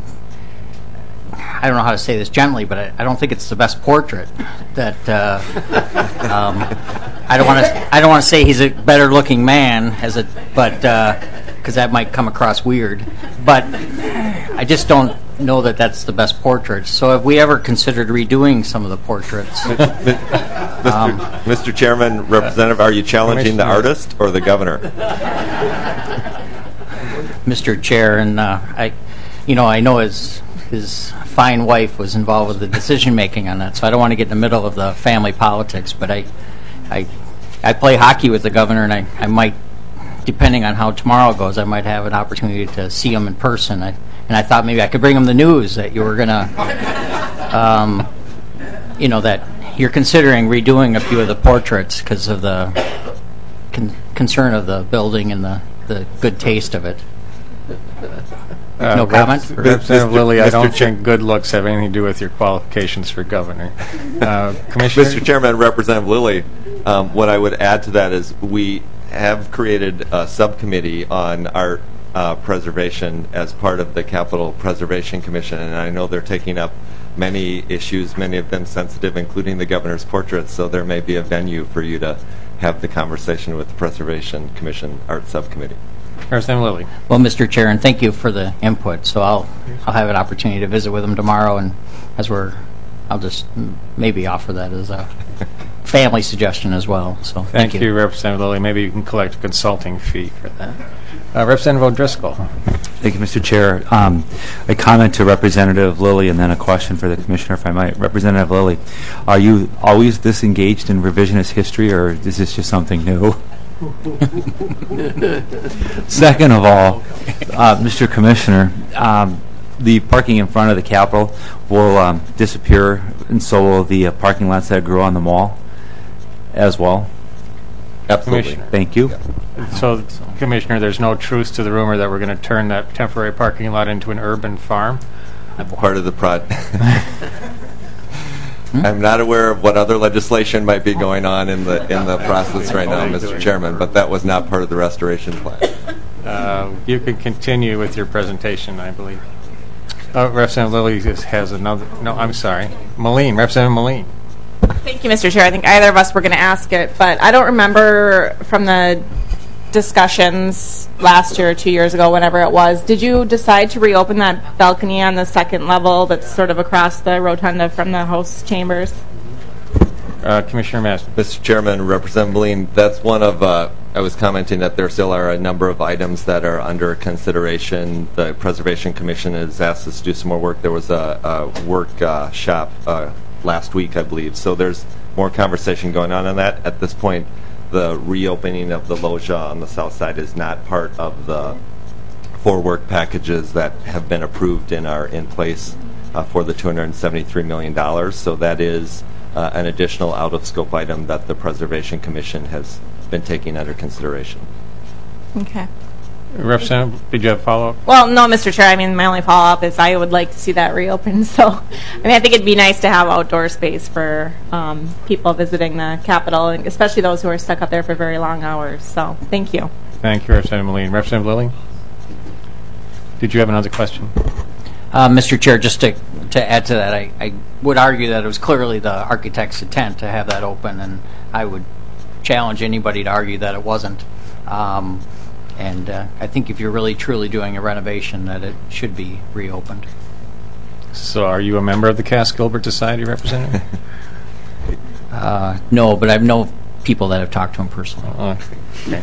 K: I don't know how to say this gently, but I, I don't think it's the best portrait. That uh, um, I don't want to I don't want to say he's a better-looking man, as a but because uh, that might come across weird. But I just don't know that that's the best portrait. So have we ever considered redoing some of the portraits?
H: Mister Um, Mister Chairman, Representative, are you challenging the artist or the governor?
K: Mister Chair, and uh, I, you know, I know his his fine wife was involved with the decision making on that, so I don't want to get in the middle of the family politics. But I, I, I play hockey with the governor, and I, I might, depending on how tomorrow goes, I might have an opportunity to see him in person. I, and I thought maybe I could bring him the news that you were gonna, um, you know, that you're considering redoing a few of the portraits because of the con- concern of the building and the, the good taste of it.
A: Uh,
K: no comment?
A: Rep- Representative Lilly, I don't think good looks have anything to do with your qualifications for governor. Uh, Commissioner?
H: Mister Chairman, Representative Lilly, um, what I would add to that is we have created a subcommittee on art uh, preservation as part of the Capital Preservation Commission, and I know they're taking up many issues, many of them sensitive, including the governor's portraits, so there may be a venue for you to have the conversation with the Preservation Commission Art Subcommittee.
A: Representative Lilly.
K: Well, Mister Chair, and thank you for the input. So I'll I'll have an opportunity to visit with him tomorrow, and as we're, I'll just maybe offer that as a family suggestion as well. So thank,
A: Thank
K: you.
A: you, Representative Lilly. Maybe you can collect a consulting fee for that. Uh, Representative O'Driscoll.
G: Thank you, Mister Chair. Um, a comment to Representative Lilly and then a question for the Commissioner, if I might. Representative Lilly, are you always this engaged in revisionist history, or is this just something new? Second of all, uh, Mister Commissioner, um, the parking in front of the Capitol will um, disappear, and so will the uh, parking lots that grow on the mall as well.
H: Absolutely.
A: Commissioner.
G: Thank you.
A: So, Commissioner, there's no truth to the rumor that we're going to turn that temporary parking lot into an urban farm?
H: Part of the project. I'm not aware of what other legislation might be going on in the in the process right now, Mister Chairman, but that was not part of the restoration plan.
A: Uh, you can continue with your presentation, I believe. Uh, Representative Lilly has another. No, I'm sorry. Moline, Representative Moline.
L: Thank you, Mister Chair. I think either of us were going to ask it, but I don't remember from the discussions last year or two years ago, whenever it was, did you decide to reopen that balcony on the second level that's sort of across the rotunda from the House chambers?
A: Uh, Commissioner Master.
H: Mister Chairman, Representative Moline, that's one of, uh, I was commenting that there still are a number of items that are under consideration. The Preservation Commission has asked us to do some more work. There was a, a workshop uh, last week, I believe. So there's more conversation going on on that. At this point, the reopening of the loggia on the south side is not part of the four work packages that have been approved and are in place uh, for the two hundred seventy-three million dollars. So that is uh, an additional out-of-scope item that the Preservation Commission has been taking under consideration.
L: Okay.
A: Representative, did you have a follow-up?
L: Well, no, Mister Chair. I mean, my only follow-up is I would like to see that reopened. So, I mean, I think it'd be nice to have outdoor space for um, people visiting the Capitol, and especially those who are stuck up there for very long hours. So, thank you.
A: Thank you, Representative Moline. Representative Lilly? Did you have another question?
K: Uh, Mister Chair, just to, to add to that, I, I would argue that it was clearly the architect's intent to have that open, and I would challenge anybody to argue that it wasn't. Um, and uh, I think if you're really truly doing a renovation, that it should be reopened.
A: So are you a member of the Cass-Gilbert Society, Representative?
K: uh, no, but I know people that have talked to him personally.
A: Uh, okay.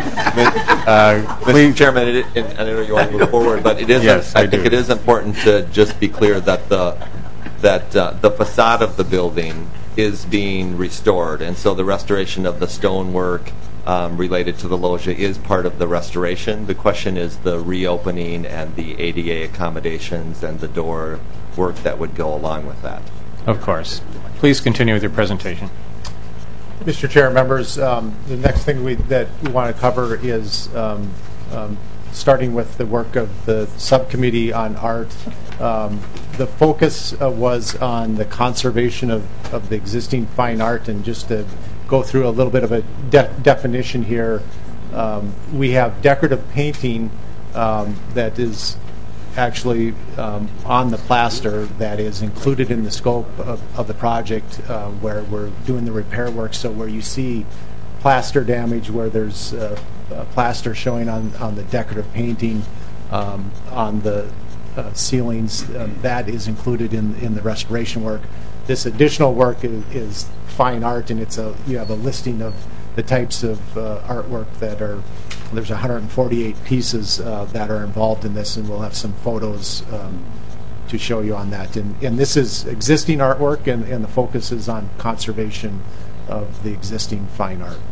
H: uh, Mister Chairman, it, it, I know you want to move forward, but it is.
A: Yes,
H: I,
A: I
H: think
A: do.
H: it is important to just be clear that the that uh, the facade of the building is being restored, and so the restoration of the stonework um, related to the loggia is part of the restoration. The question is the reopening and the A D A accommodations and the door work that would go along with that.
A: Of course. Please continue with your presentation.
B: Mister Chair, members, um, the next thing we, that we want to cover is um, um, starting with the work of the subcommittee on art. Um, the focus uh, was on the conservation of, of the existing fine art, and just to go through a little bit of a de definition here, um, we have decorative painting um, that is actually um, on the plaster that is included in the scope of, of the project uh, where we're doing the repair work. So where you see plaster damage, where there's uh, uh, plaster showing on, on the decorative painting um, on the uh, ceilings, uh, that is included in, in the restoration work. This additional work is, is fine art, and it's a you have a listing of the types of uh, artwork that are. There's one hundred forty-eight pieces uh, that are involved in this, and we'll have some photos um, to show you on that. And, and this is existing artwork, and, and the focus is on conservation of the existing fine art.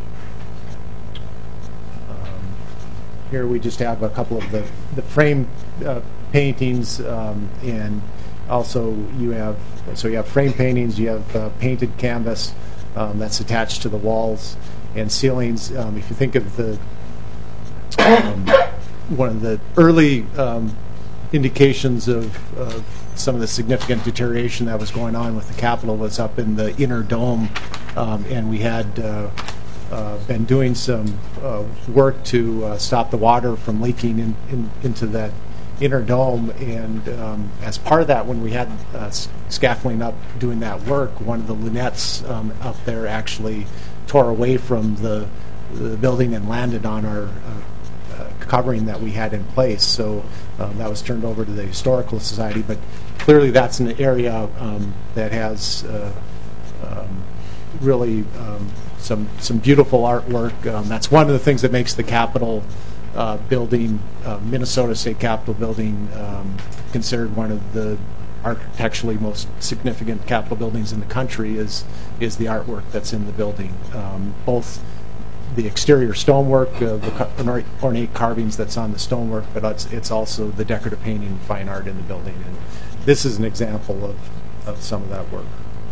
B: Um, here we just have a couple of the, the frame uh, paintings, um, and also you have, so you have frame paintings, you have uh, painted canvas um, that's attached to the walls and ceilings. Um, if you think of the Um, one of the early um, indications of, of some of the significant deterioration that was going on with the Capitol was up in the inner dome, um, and we had uh, uh, been doing some uh, work to uh, stop the water from leaking in, in, into that inner dome. And um, as part of that, when we had uh, scaffolding up doing that work, one of the lunettes um, up there actually tore away from the, the building and landed on our uh, covering that we had in place. So um, that was turned over to the Historical Society, but clearly that's an area um, that has uh, um, really um, some some beautiful artwork. Um, that's one of the things that makes the Capitol uh, building, uh, Minnesota State Capitol building, um, considered one of the architecturally most significant Capitol buildings in the country, is is the artwork that's in the building. Um, both the exterior stonework, uh, the ornate carvings that's on the stonework, but it's, it's also the decorative painting and fine art in the building. And this is an example of, of some of that work.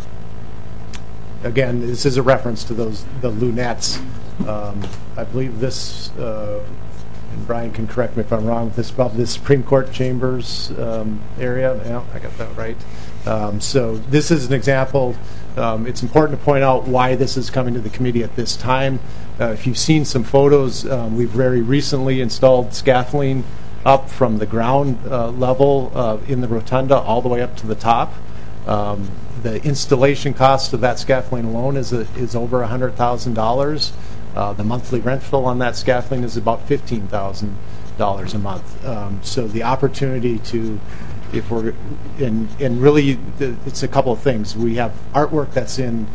B: Again, this is a reference to those the lunettes. Um, I believe this, uh, and Brian can correct me if I'm wrong, this above the Supreme Court chambers um, area. Yeah, I got that right. Um, so this is an example. Um, it's important to point out why this is coming to the committee at this time. Uh, if you've seen some photos, um, we've very recently installed scaffolding up from the ground uh, level uh, in the rotunda all the way up to the top. Um, the installation cost of that scaffolding alone is a, is over one hundred thousand dollars. Uh, the monthly rental on that scaffolding is about fifteen thousand dollars a month. Um, so the opportunity to, if we're in, and really it's a couple of things. We have artwork that's in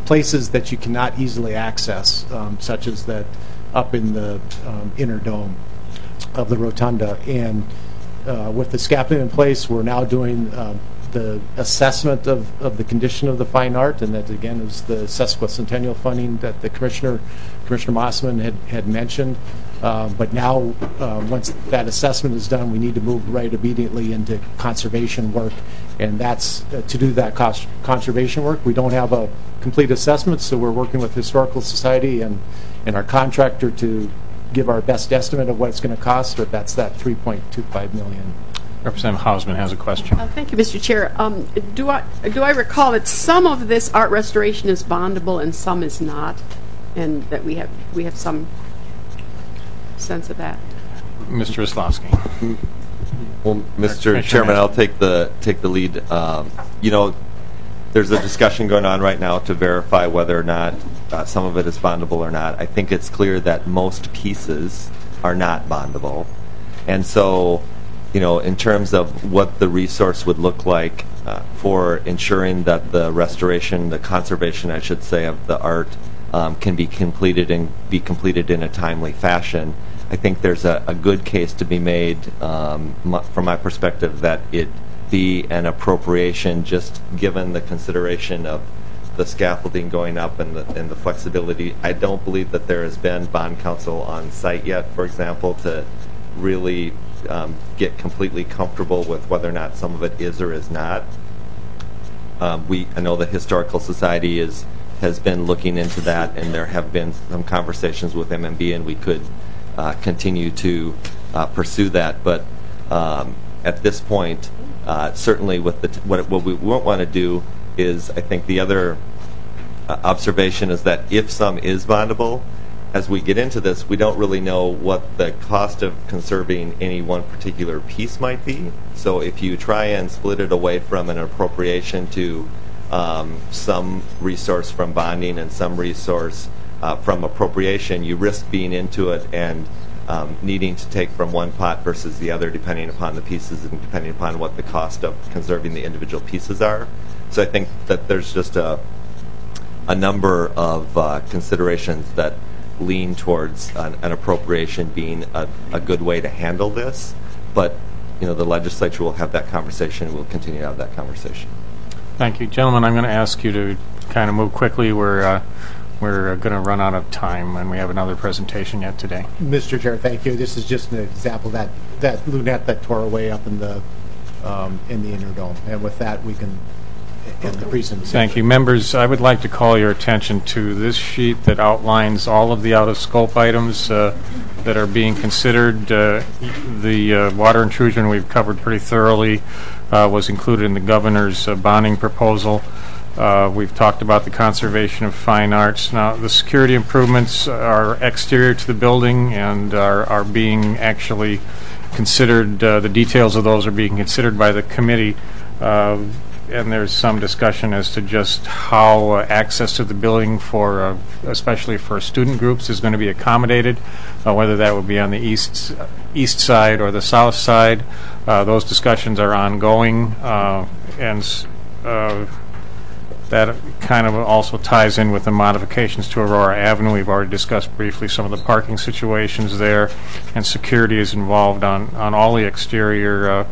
B: places that you cannot easily access, um, such as that up in the um, inner dome of the rotunda. And uh, with the scaffolding in place, we're now doing uh, the assessment of, of the condition of the fine art, and that again is the sesquicentennial funding that the Commissioner, Commissioner Mossman had, had mentioned. Uh, but now, uh, once that assessment is done, we need to move right immediately into conservation work, and that's uh, to do that cost conservation work. We don't have a complete assessment, so we're working with Historical Society and, and our contractor to give our best estimate of what it's going to cost, but that's that three point two five million dollars.
A: Representative Hausman has a question.
F: Uh, thank you, Mister Chair. Um, do I do I recall that some of this art restoration is bondable and some is not, and that we have we have some sense of that?
A: Mister Oslowski.
H: Well, Mister Chairman, I'll take the take the lead. Um, you know, there's a discussion going on right now to verify whether or not uh, some of it is bondable or not. I think it's clear that most pieces are not bondable, and so, you know, in terms of what the resource would look like uh, for ensuring that the restoration, the conservation, I should say, of the art um, can be completed and be completed in a timely fashion, I think there's a, a good case to be made, um, m- from my perspective, that it be an appropriation, just given the consideration of the scaffolding going up and the, and the flexibility. I don't believe that there has been bond counsel on site yet, for example, to really um, get completely comfortable with whether or not some of it is or is not. Um, we, I know the Historical Society is has been looking into that, and there have been some conversations with M M B, and we could uh, continue to uh, pursue that. But um, at this point, uh, certainly with the t- what, what we won't want to do is, I think the other uh, observation is that if some is bondable, as we get into this, we don't really know what the cost of conserving any one particular piece might be. So if you try and split it away from an appropriation to um, some resource from bonding and some resource uh, from appropriation, you risk being into it and um, needing to take from one pot versus the other, depending upon the pieces and depending upon what the cost of conserving the individual pieces are. So I think that there's just a, a number of uh, considerations that lean towards an, an appropriation being a, a good way to handle this, but you know the legislature will have that conversation, and we'll continue to have that conversation.
A: Thank you, gentlemen. I'm going to ask you to kind of move quickly. We're uh, we're going to run out of time, and we have another presentation yet today.
B: Mister Chair, thank you. This is just an example of that that lunette that tore away up in the um, in the inner dome, and with that we can end the presentation.
A: Thank you, members. I would like to call your attention to this sheet that outlines all of the out-of-scope items uh, that are being considered. Uh, the uh, water intrusion we've covered pretty thoroughly. Uh, was included in the governor's uh, bonding proposal. Uh, we've talked about the conservation of fine arts. Now, the security improvements are exterior to the building and are, are being actually considered, uh, the details of those are being considered by the committee. Uh, and there's some discussion as to just how uh, access to the building for, uh, especially for student groups, is going to be accommodated, uh, whether that would be on the east east side or the south side. Uh, those discussions are ongoing, uh, and uh, that kind of also ties in with the modifications to Aurora Avenue. We've already discussed briefly some of the parking situations there, and security is involved on, on all the exterior uh,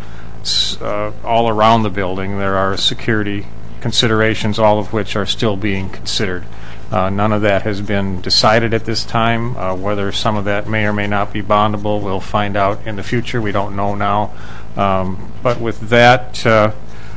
A: Uh, all around the building. There are security considerations, all of which are still being considered. Uh, none of that has been decided at this time. Uh, whether some of that may or may not be bondable, we'll find out in the future. We don't know now. Um, but with that, uh,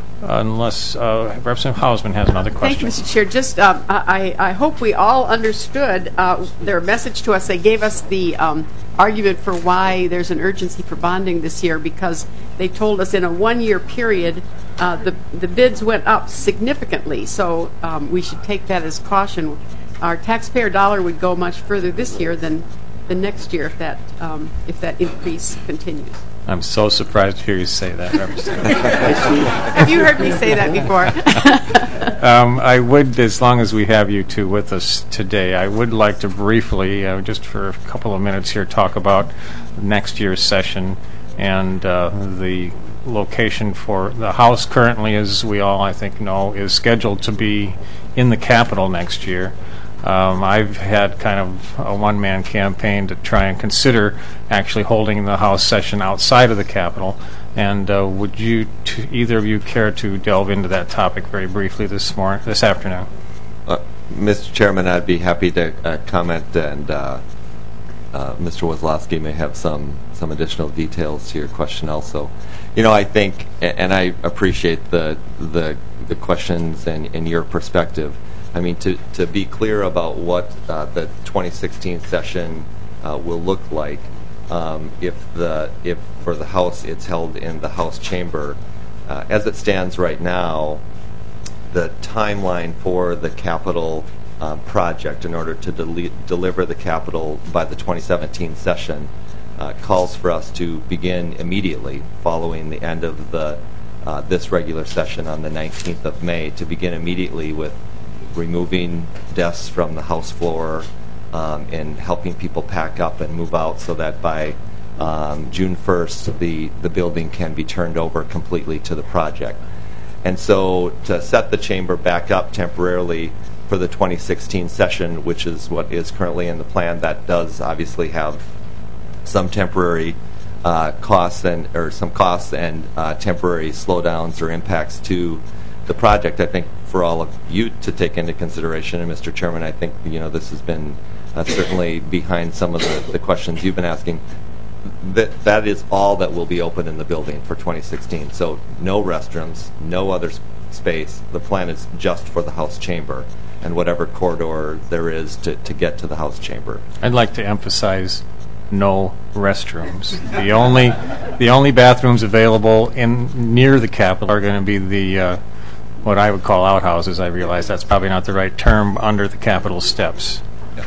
A: unless uh, Representative Hausman has another question.
F: Thank you, Mister Chair. Just, uh, I, I hope we all understood uh, their message to us. They gave us the um, argument for why there's an urgency for bonding this year, because they told us in a one-year period uh, the the bids went up significantly. So um, we should take that as caution. Our taxpayer dollar would go much further this year than the next year if that um, if that increase continues.
A: I'm so surprised to hear you say that, Representative.
F: Have you heard me say that before?
A: um, I would, as long as we have you two with us today, I would like to briefly, uh, just for a couple of minutes here, talk about next year's session and uh, the location for the House currently, as we all, I think, know, is scheduled to be in the Capitol next year. Um, I've had kind of a one-man campaign to try and consider actually holding the House session outside of the Capitol. And uh, would you, t- either of you, care to delve into that topic very briefly this morning, this afternoon?
H: Uh, Mister Chairman, I'd be happy to uh, comment, and uh, uh, Mister Wozlowski may have some some additional details to your question also. You know, I think, and I appreciate the the, the questions and, and your perspective. I mean, to, to be clear about what uh, the twenty sixteen session uh, will look like, um, if the if for the House it's held in the House chamber, uh, as it stands right now, the timeline for the capital uh, project in order to dele- deliver the capital by the twenty seventeen session uh, calls for us to begin immediately following the end of the uh, this regular session on the nineteenth of May, to begin immediately with removing desks from the House floor um, and helping people pack up and move out, so that by um, June first the, the building can be turned over completely to the project. And so to set the chamber back up temporarily for the twenty sixteen session, which is what is currently in the plan, that does obviously have some temporary uh, costs and or some costs and uh, temporary slowdowns or impacts to the project. I think for all of you to take into consideration, and Mister Chairman, I think you know this has been uh, certainly behind some of the, the questions you've been asking. That that is all that will be open in the building for twenty sixteen. So no restrooms, no other s- space. The plan is just for the House chamber and whatever corridor there is to, to get to the House chamber.
A: I'd like to emphasize no restrooms. The only the only bathrooms available in near the Capitol are going to be the uh, what I would call outhouses. I realize that's probably not the right term, under the Capitol steps.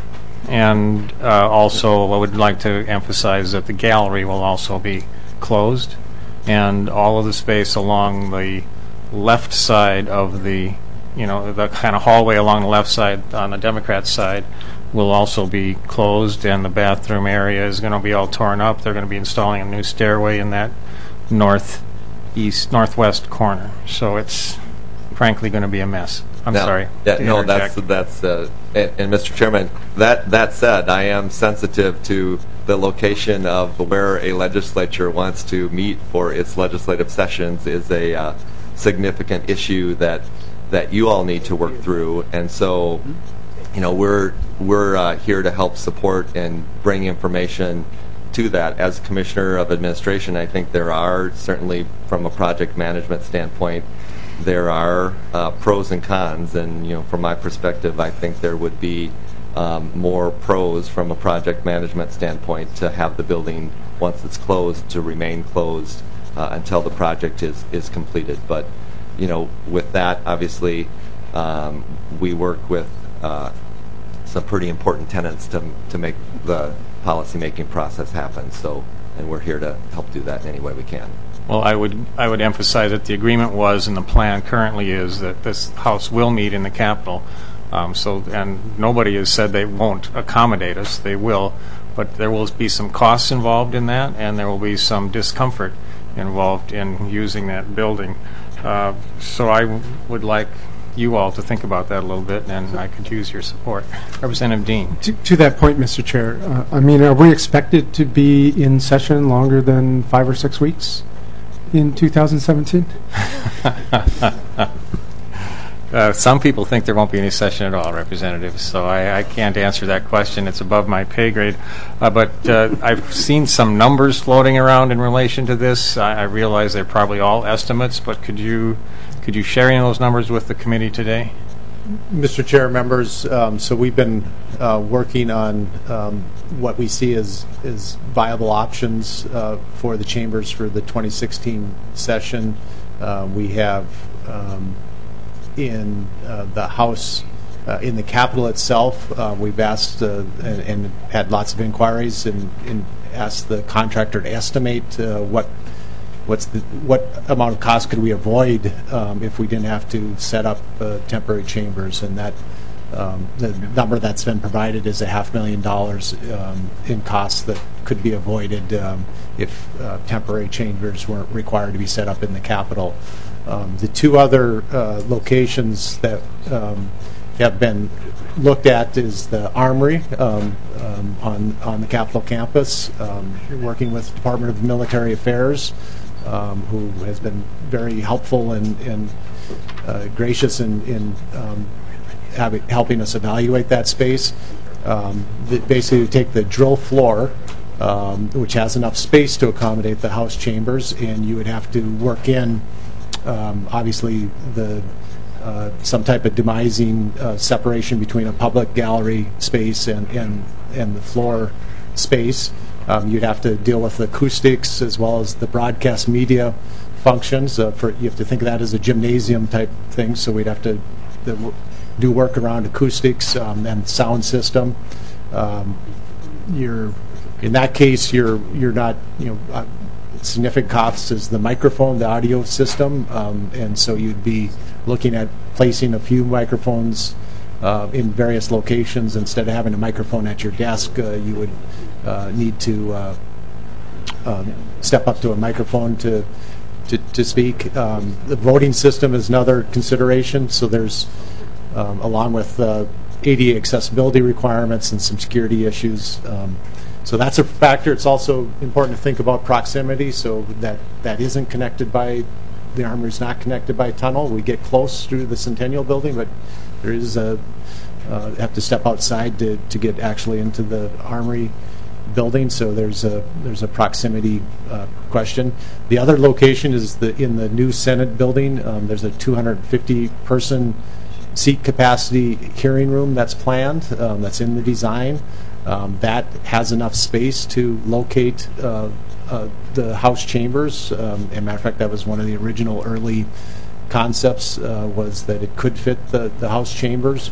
A: And uh, also, I would like to emphasize that the gallery will also be closed, and all of the space along the left side of the, you know, the kind of hallway along the left side on the Democrat side will also be closed, and the bathroom area is going to be all torn up. They're going to be installing a new stairway in that northeast, northwest corner. So it's frankly going to be a mess. I'm
H: Now,
A: sorry.
H: Yeah,
A: to
H: no,
A: interject.
H: that's that's uh, and, and Mister Chairman, that that said, I am sensitive to the location of where a legislature wants to meet for its legislative sessions is a uh, significant issue that that you all need to work through, and so you know we're we're uh, here to help support and bring information to that. As Commissioner of Administration, I think there are certainly, from a project management standpoint, there are uh, pros and cons, and you know, from my perspective, I think there would be um, more pros from a project management standpoint to have the building, once it's closed, to remain closed uh, until the project is is completed. But you know, with that, obviously, um, we work with uh, some pretty important tenants to to make the policy-making process happen. So, and we're here to help do that in any way we can.
A: Well, I would I would emphasize that the agreement was, and the plan currently is, that this House will meet in the Capitol. Um, so, and nobody has said they won't accommodate us. They will, but there will be some costs involved in that, and there will be some discomfort involved in using that building. Uh, so, I w- would like you all to think about that a little bit, and I could use your support. Representative Dean.
J: To, to that point, Mister Chair, uh, I mean, are we expected to be in session longer than five or six weeks in two thousand seventeen?
A: Uh, some people think there won't be any session at all, Representative, so I, I can't answer that question. It's above my pay grade. Uh, but uh, I've seen some numbers floating around in relation to this. I, I realize they're probably all estimates, but could you could you share any of those numbers with the committee today?
B: Mister Chair, members, um, so we've been uh, working on um, what we see as, as viable options uh, for the chambers for the twenty sixteen session. Uh, we have um, in uh, the House, uh, in the Capitol itself, uh, we've asked uh, and, and had lots of inquiries and, and asked the contractor to estimate uh, what what's the what amount of cost could we avoid um, if we didn't have to set up uh, temporary chambers, and that um, the number that's been provided is a half million dollars um, in costs that could be avoided um, if uh, temporary chambers weren't required to be set up in the Capitol. Um, the two other uh, locations that um, have been looked at is the Armory um, um, on on the Capitol campus, um, working with the Department of Military Affairs, um, who has been very helpful and, and uh, gracious in, in um, having, helping us evaluate that space. Um, the, basically, take the drill floor, um, which has enough space to accommodate the House chambers, and you would have to work in, um, obviously, the Uh, some type of demising uh, separation between a public gallery space and, and, and the floor space. Um, you'd have to deal with acoustics as well as the broadcast media functions. Uh, for you have to think of that as a gymnasium type thing, so we'd have to the, do work around acoustics um, and sound system. Um, you're in that case, you're you're not you know. Uh, significant costs is the microphone, the audio system, um, and so you'd be looking at placing a few microphones uh, in various locations. Instead of having a microphone at your desk, uh, you would uh, need to uh, um, step up to a microphone to to, to speak. Um, the voting system is another consideration, so there's, um, along with uh, A D A accessibility requirements and some security issues, um, so that's a factor. It's also important to think about proximity, so that that isn't connected by, the Armory's not connected by a tunnel. We get close through the Centennial Building, but there is a, uh, have to step outside to, to get actually into the Armory building, so there's a there's a proximity uh, question. The other location is the in the new Senate building. Um, there's a two hundred fifty person seat capacity hearing room that's planned, um, that's in the design. Um, that has enough space to locate uh, uh, the House chambers. Um, as a matter of fact, that was one of the original early concepts, uh, was that it could fit the, the House chambers.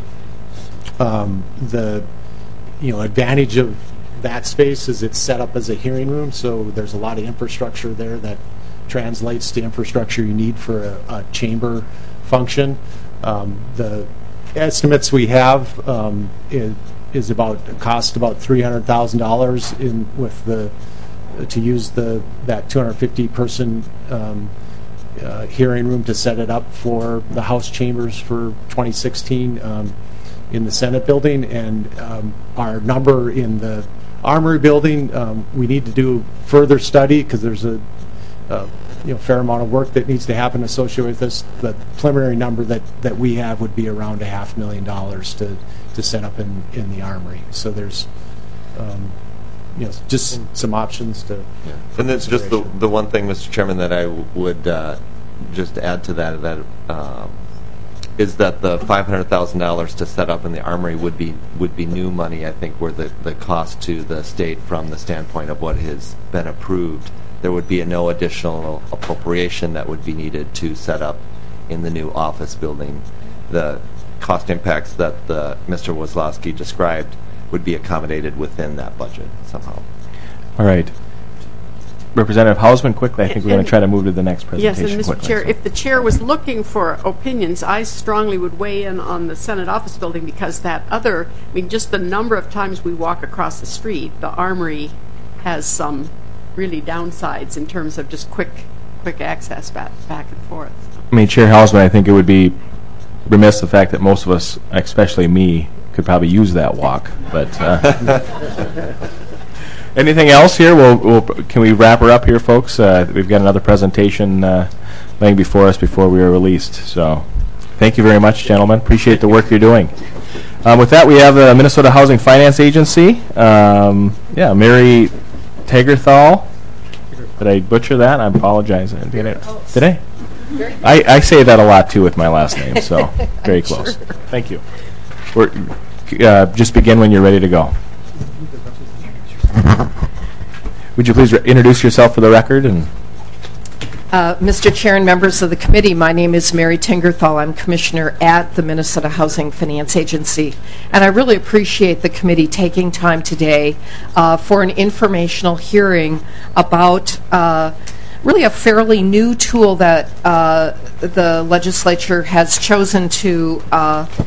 B: Um, the you know advantage of that space is it's set up as a hearing room, so there's a lot of infrastructure there that translates to infrastructure you need for a, a chamber function. Um, the estimates we have um, is, is about cost about three hundred thousand dollars in with the to use the that two hundred fifty person um, uh, hearing room to set it up for the House chambers for twenty sixteen um, in the Senate building, and um, our number in the Armory building, um, we need to do further study because there's a, a you know fair amount of work that needs to happen associated with this. The preliminary number that, that we have would be around a half million dollars to, to set up in, in the Armory. So there's um, you know just some options to.
H: Yeah. And that's just the the one thing, Mister Chairman, that I w- would uh, just add to that that. Um, is that the five hundred thousand dollars to set up in the Armory would be would be new money, I think, where the, the cost to the state from the standpoint of what has been approved. There would be a no additional appropriation that would be needed to set up in the new office building. The cost impacts that the Mister Wozlowski described would be accommodated within that budget somehow.
M: All right. Representative Hausman, quickly. I think we're going to try to move to the next presentation.
F: Yes, and Mister
M: Quickly,
F: Chair,
M: so.
F: if the chair was looking for opinions, I strongly would weigh in on the Senate office building because that other, I mean, just the number of times we walk across the street, the Armory has some really downsides in terms of just quick, quick access back, back and forth.
M: I mean, Chair Hausman, I think it would be remiss the fact that most of us, especially me, could probably use that walk, but. Uh, Anything else here? We'll, we'll, can we wrap her up here, folks? Uh, we've got another presentation uh, laying before us before we are released. So thank you very much, gentlemen. Appreciate the work you're doing. Um, with that, we have the Minnesota Housing Finance Agency. Um, yeah, Mary Tegerthal. Did I butcher that? I apologize. Did I? Did I? I, I say that a lot, too, with my last name, so very close. Sure. Thank you. We're, uh, just begin when you're ready to go. Would you please re- introduce yourself for the record? And
N: uh, Mister Chair and members of the committee, my name is Mary Tingerthal. I'm commissioner at the Minnesota Housing Finance Agency, and I really appreciate the committee taking time today uh, for an informational hearing about uh, really a fairly new tool that uh, the legislature has chosen to uh,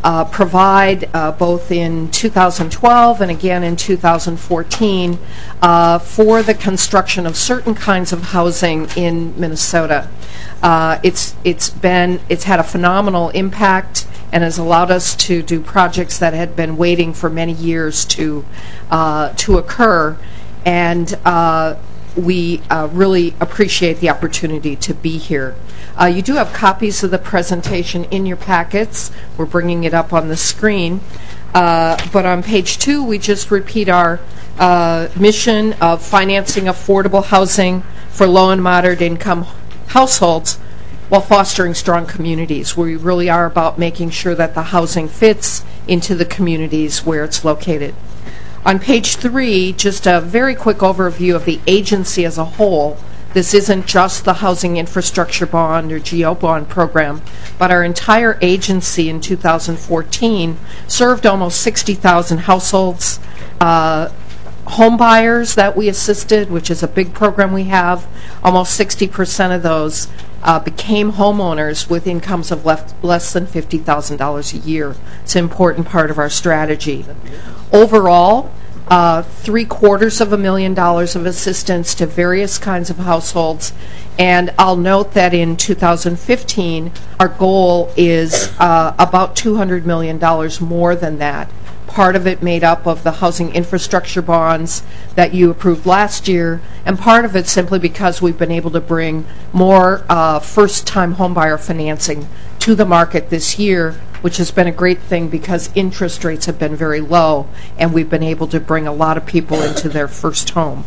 N: uh, provide, uh, both in two thousand twelve and again in two thousand fourteen, uh, for the construction of certain kinds of housing in Minnesota. Uh, it's it's been it's had a phenomenal impact and has allowed us to do projects that had been waiting for many years to uh, to occur, and uh, we uh, really appreciate the opportunity to be here. Uh, you do have copies of the presentation in your packets. We're bringing it up on the screen. Uh, but on page two, we just repeat our uh, mission of financing affordable housing for low and moderate income households while fostering strong communities. We really are about making sure that the housing fits into the communities where it's located. On page three, just a very quick overview of the agency as a whole. This isn't just the Housing Infrastructure Bond or G O Bond program, but our entire agency in two thousand fourteen served almost sixty thousand households, uh, home buyers that we assisted, which is a big program we have. Almost sixty percent of those uh, became homeowners with incomes of less, less than fifty thousand dollars a year. It's an important part of our strategy. Overall, uh, three quarters of a million dollars of assistance to various kinds of households. And I'll note that in two thousand fifteen, our goal is uh, about two hundred million dollars more than that. Part of it made up of the housing infrastructure bonds that you approved last year, and part of it simply because we've been able to bring more uh, first-time homebuyer financing to the market this year, which has been a great thing because interest rates have been very low, and we've been able to bring a lot of people into their first home.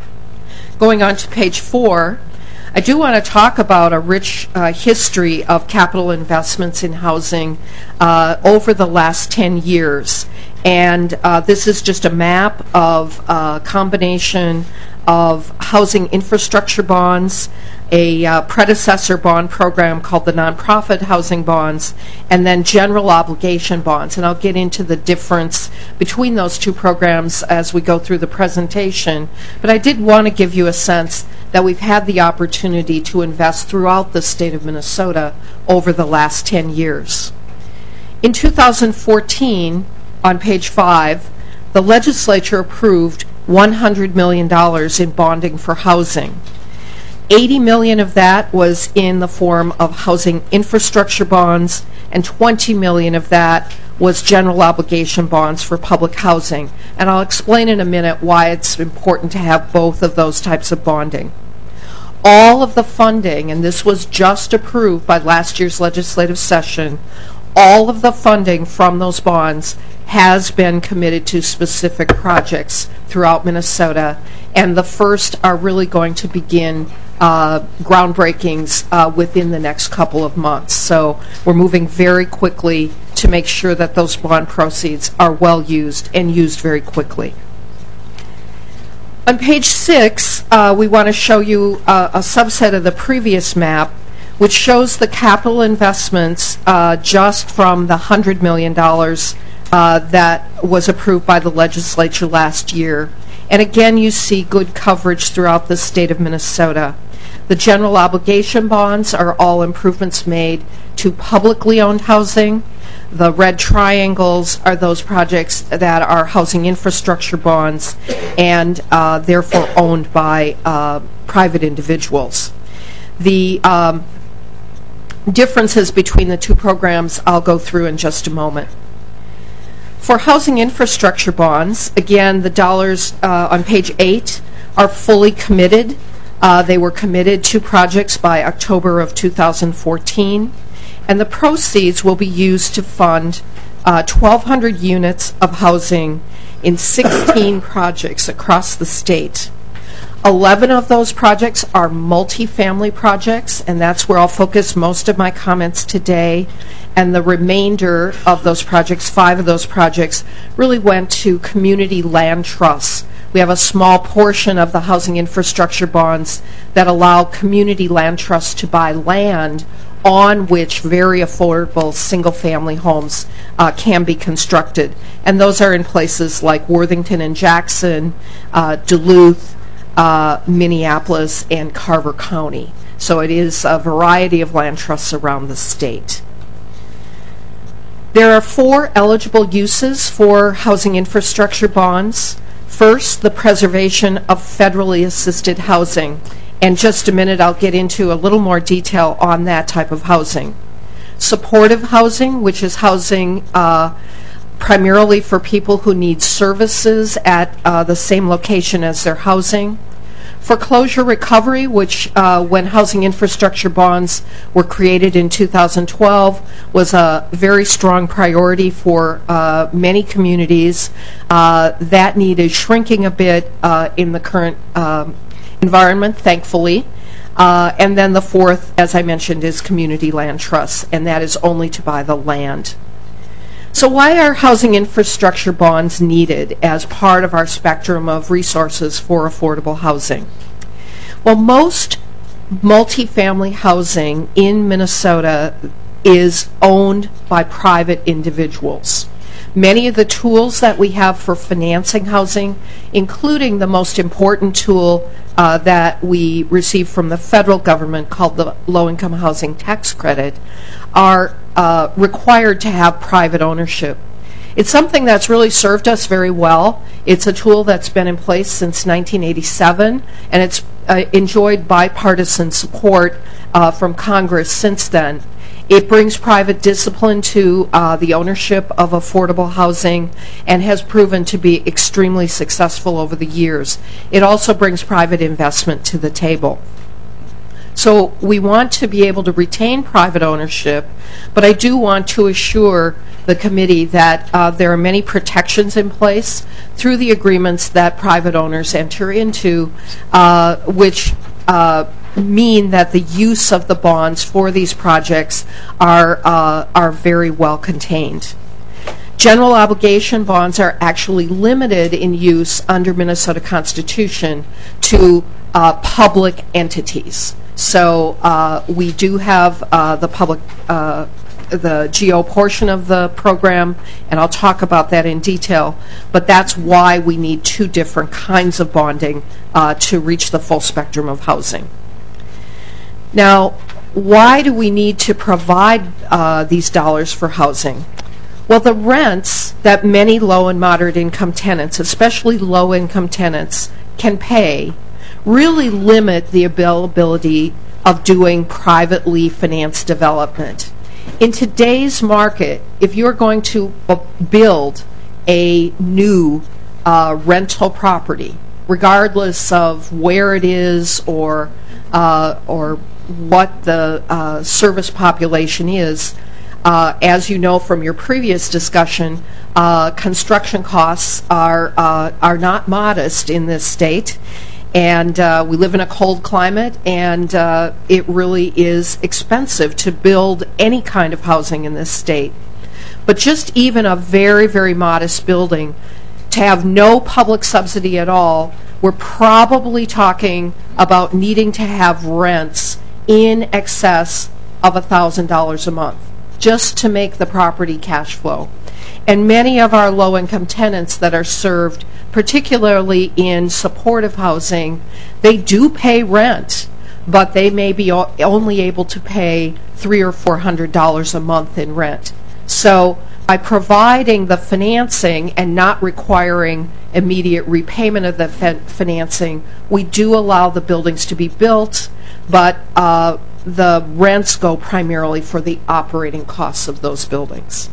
N: Going on to page four, I do want to talk about a rich uh, history of capital investments in housing uh, over the last ten years. And uh, this is just a map of a uh, combination of housing infrastructure bonds, a uh, predecessor bond program called the nonprofit housing bonds, and then general obligation bonds. And I'll get into the difference between those two programs as we go through the presentation. But I did want to give you a sense that we've had the opportunity to invest throughout the state of Minnesota over the last ten years. In two thousand fourteen, on page five, the legislature approved one hundred million dollars in bonding for housing. eighty million dollars of that was in the form of housing infrastructure bonds, and twenty million dollars of that was general obligation bonds for public housing. And I'll explain in a minute why it's important to have both of those types of bonding. All of the funding, and this was just approved by last year's legislative session, all of the funding from those bonds has been committed to specific projects throughout Minnesota, and the first are really going to begin uh, groundbreakings uh, within the next couple of months. So we're moving very quickly to make sure that those bond proceeds are well used and used very quickly. On page six, uh, we want to show you uh, a subset of the previous map, which shows the capital investments uh, just from the one hundred million dollars uh, that was approved by the legislature last year. And again, you see good coverage throughout the state of Minnesota. The general obligation bonds are all improvements made to publicly owned housing. The red triangles are those projects that are housing infrastructure bonds and uh, therefore owned by uh, private individuals. The um, differences between the two programs I'll go through in just a moment. For housing infrastructure bonds, again, the dollars uh, on page eight are fully committed. Uh, they were committed to projects by October of two thousand fourteen, and the proceeds will be used to fund uh, twelve hundred units of housing in sixteen projects across the state. eleven of those projects are multifamily projects, and that's where I'll focus most of my comments today. And the remainder of those projects, five of those projects, really went to community land trusts. We have a small portion of the housing infrastructure bonds that allow community land trusts to buy land on which very affordable single-family homes uh, can be constructed. And those are in places like Worthington and Jackson, uh, Duluth, uh, Minneapolis, and Carver County. So it is a variety of land trusts around the state. There are four eligible uses for housing infrastructure bonds. First, the preservation of federally assisted housing. In just a minute, I'll get into a little more detail on that type of housing. Supportive housing, which is housing uh, primarily for people who need services at uh, the same location as their housing. Foreclosure recovery, which uh, when housing infrastructure bonds were created in two thousand twelve, was a very strong priority for uh, many communities. Uh, that need is shrinking a bit uh, in the current um, environment, thankfully. Uh, and then the fourth, as I mentioned, is community land trusts, and that is only to buy the land. So why are housing infrastructure bonds needed as part of our spectrum of resources for affordable housing? Well, most multifamily housing in Minnesota is owned by private individuals. Many of the tools that we have for financing housing, including the most important tool uh, that we receive from the federal government called the Low-Income Housing Tax Credit, are uh, required to have private ownership. It's something that's really served us very well. It's a tool that's been in place since nineteen eighty-seven, and it's uh, enjoyed bipartisan support uh, from Congress since then. It brings private discipline to uh, the ownership of affordable housing and has proven to be extremely successful over the years. It also brings private investment to the table. So we want to be able to retain private ownership, but I do want to assure the committee that uh, there are many protections in place through the agreements that private owners enter into, uh, which uh, mean that the use of the bonds for these projects are, uh, are very well contained. General obligation bonds are actually limited in use under Minnesota Constitution to uh, public entities. So uh, we do have uh, the public, uh, the G O portion of the program, and I'll talk about that in detail, but that's why we need two different kinds of bonding uh, to reach the full spectrum of housing. Now, why do we need to provide uh, these dollars for housing? Well, the rents that many low and moderate income tenants, especially low income tenants, can pay really limit the availability of doing privately financed development. In today's market, if you're going to build a new uh, rental property, regardless of where it is or uh, or what the uh, service population is, uh, as you know from your previous discussion, uh, construction costs are uh, are not modest in this state. And uh, we live in a cold climate, and uh, it really is expensive to build any kind of housing in this state. But just even a very, very modest building, to have no public subsidy at all, we're probably talking about needing to have rents in excess of one thousand dollars a month just to make the property cash flow. And many of our low-income tenants that are served, particularly in supportive housing, they do pay rent, but they may be o- only able to pay three or four hundred dollars a month in rent. So by providing the financing and not requiring immediate repayment of the fin- financing, we do allow the buildings to be built, but uh, the rents go primarily for the operating costs of those buildings.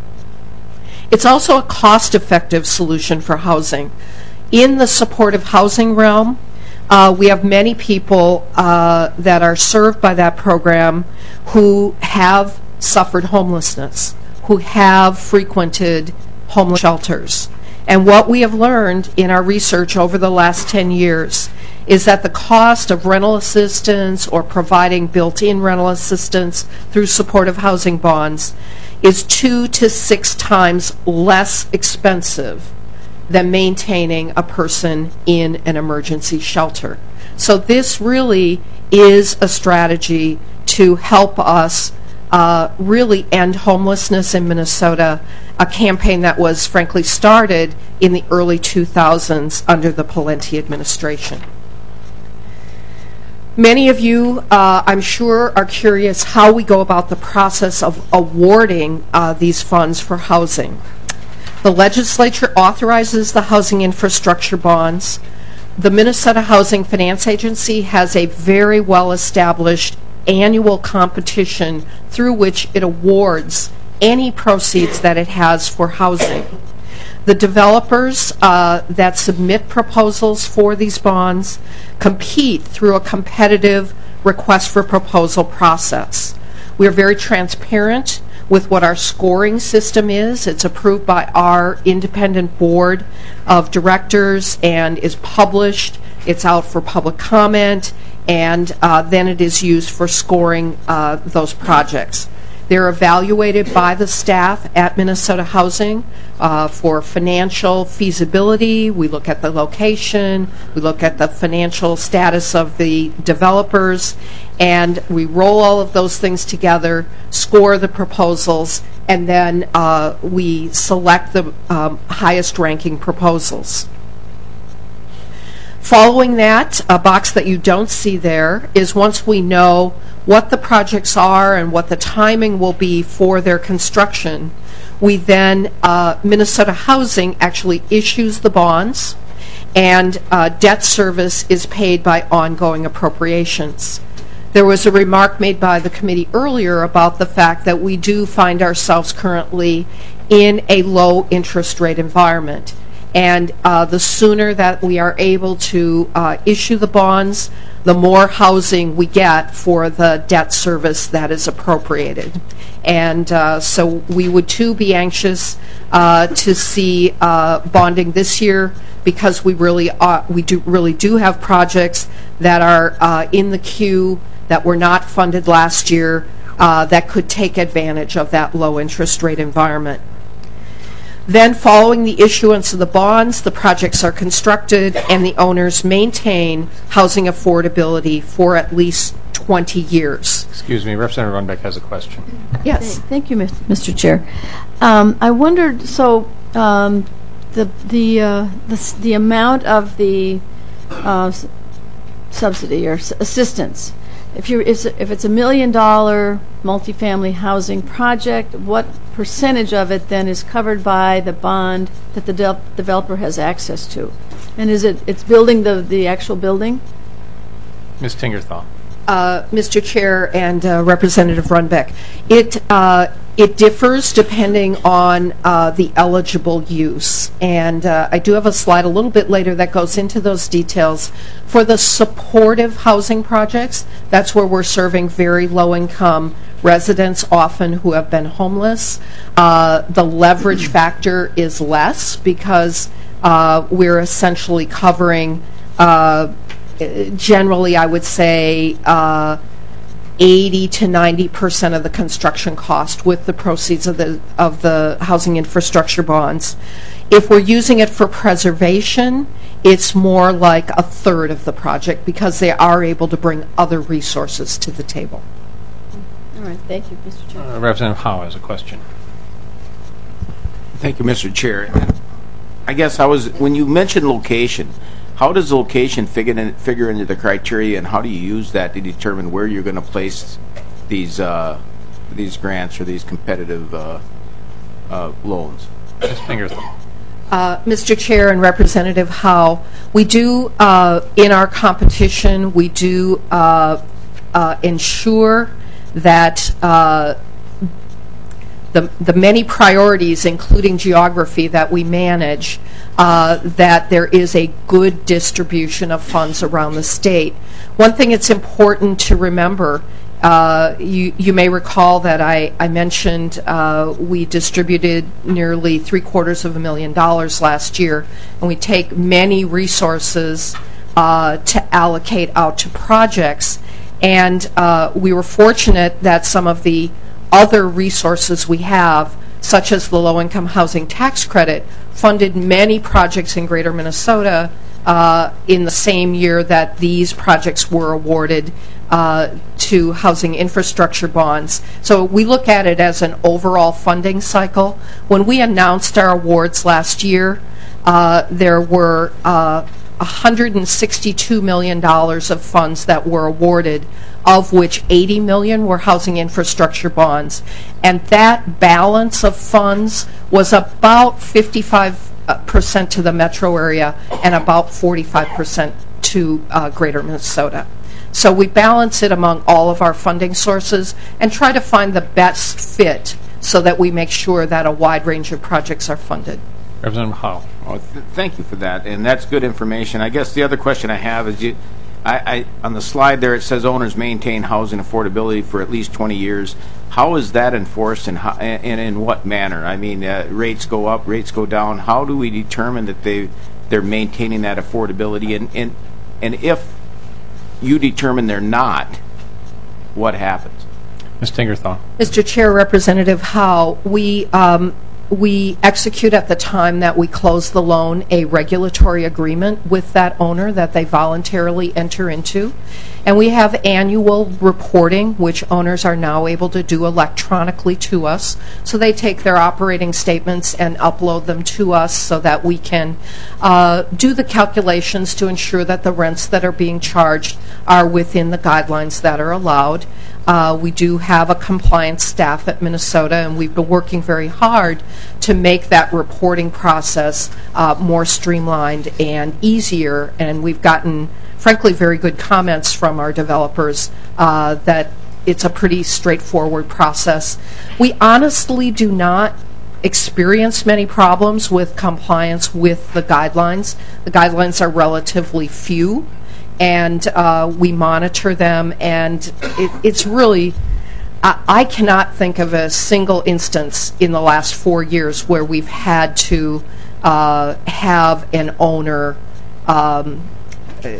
N: It's also a cost-effective solution for housing. In the supportive housing realm, uh, we have many people uh, that are served by that program who have suffered homelessness, who have frequented homeless shelters. And what we have learned in our research over the last ten years is that the cost of rental assistance or providing built-in rental assistance through supportive housing bonds is two to six times less expensive than maintaining a person in an emergency shelter. So this really is a strategy to help us uh, really end homelessness in Minnesota, a campaign that was frankly started in the early two thousands under the Pawlenty administration. Many of you, uh, I'm sure, are curious how we go about the process of awarding uh, these funds for housing. The legislature authorizes the housing infrastructure bonds. The Minnesota Housing Finance Agency has a very well-established annual competition through which it awards any proceeds that it has for housing. The developers uh, that submit proposals for these bonds compete through a competitive request for proposal process. We are very transparent with what our scoring system is. It's approved by our independent board of directors and is published. It's out for public comment, and uh, then it is used for scoring uh, those projects. They're evaluated by the staff at Minnesota Housing uh, for financial feasibility. We look at the location. We look at the financial status of the developers. And we roll all of those things together, score the proposals, and then uh, we select the um, highest ranking proposals. Following that, a box that you don't see there is once we know what the projects are and what the timing will be for their construction, we then, uh, Minnesota Housing actually issues the bonds, and uh, debt service is paid by ongoing appropriations. There was a remark made by the committee earlier about the fact that we do find ourselves currently in a low interest rate environment. And uh, the sooner that we are able to uh, issue the bonds, the more housing we get for the debt service that is appropriated. And uh, so we would too be anxious uh, to see uh, bonding this year, because we really are, we do really do have projects that are uh, in the queue that were not funded last year uh, that could take advantage of that low interest rate environment. Then, following the issuance of the bonds, the projects are constructed and the owners maintain housing affordability for at least twenty years.
A: Excuse me, Representative Runbeck has a question.
N: Yes.
D: Thank you, Mister Chair. Um, I wondered, so um, the the, uh, the the amount of the uh, subsidy or s- assistance. If you if it's a million dollar multifamily housing project, what percentage of it then is covered by the bond that the de- developer has access to? And is it it's building the the actual building?
A: Miz Tingerthal.
N: Uh, Mister Chair and uh, Representative Runbeck, it uh, it differs depending on uh, the eligible use, and uh, I do have a slide a little bit later that goes into those details. For the supportive housing projects, that's where we're serving very low-income residents, often who have been homeless. Uh, the leverage factor is less because uh, we're essentially covering. Uh, Generally, I would say uh, eighty to ninety percent of the construction cost with the proceeds of the of the housing infrastructure bonds. If we're using it for preservation, it's more like a third of the project because they are able to bring other resources to the table.
D: All right, thank you, Mister Chair.
A: Uh, Representative Howe has a question.
O: Thank you, Mister Chair. I guess I was when you mentioned location. How does location figure, in, figure into the criteria, and how do you use that to determine where you're going to place these uh, these grants or these competitive uh, uh, loans?
A: Miz Tingerthal.
N: Uh, Mister Chair and Representative Howe, we do, uh, in our competition, we do uh, uh, ensure that uh, the, the many priorities, including geography, that we manage, uh, that there is a good distribution of funds around the state. One thing it's important to remember, uh, you, you may recall that I, I mentioned uh, we distributed nearly three quarters of a million dollars last year, and we take many resources uh, to allocate out to projects. And uh, we were fortunate that some of the other resources we have, such as the low-income housing tax credit, funded many projects in Greater Minnesota uh, in the same year that these projects were awarded uh, to housing infrastructure bonds. So we look at it as an overall funding cycle. When we announced our awards last year, uh, there were uh, one hundred sixty-two million dollars of funds that were awarded, of which eighty million dollars were housing infrastructure bonds. And that balance of funds was about fifty-five percent to the metro area and about forty-five percent to uh, greater Minnesota. So we balance it among all of our funding sources and try to find the best fit so that we make sure that a wide range of projects are funded.
A: Representative Howe.
O: Oh, th- thank you for that, and that's good information. I guess the other question I have is, you, I, I, on the slide there it says owners maintain housing affordability for at least twenty years. How is that enforced, and, how, and in what manner? I mean, uh, rates go up, rates go down. How do we determine that they they're maintaining that affordability? And and and if you determine they're not, what happens?
A: Miz Tingerthal.
N: Mister Chair, Representative Howe, we um, we execute at the time that we close the loan a regulatory agreement with that owner that they voluntarily enter into. And we have annual reporting, which owners are now able to do electronically to us. So they take their operating statements and upload them to us so that we can uh, do the calculations to ensure that the rents that are being charged are within the guidelines that are allowed. Uh, we do have a compliance staff at Minnesota, and we've been working very hard to make that reporting process uh, more streamlined and easier. And we've gotten, frankly, very good comments from our developers uh, that it's a pretty straightforward process. We honestly do not experience many problems with compliance with the guidelines. The guidelines are relatively few, and uh, we monitor them, and it, it's really, I, I cannot think of a single instance in the last four years where we've had to uh, have an owner um, uh,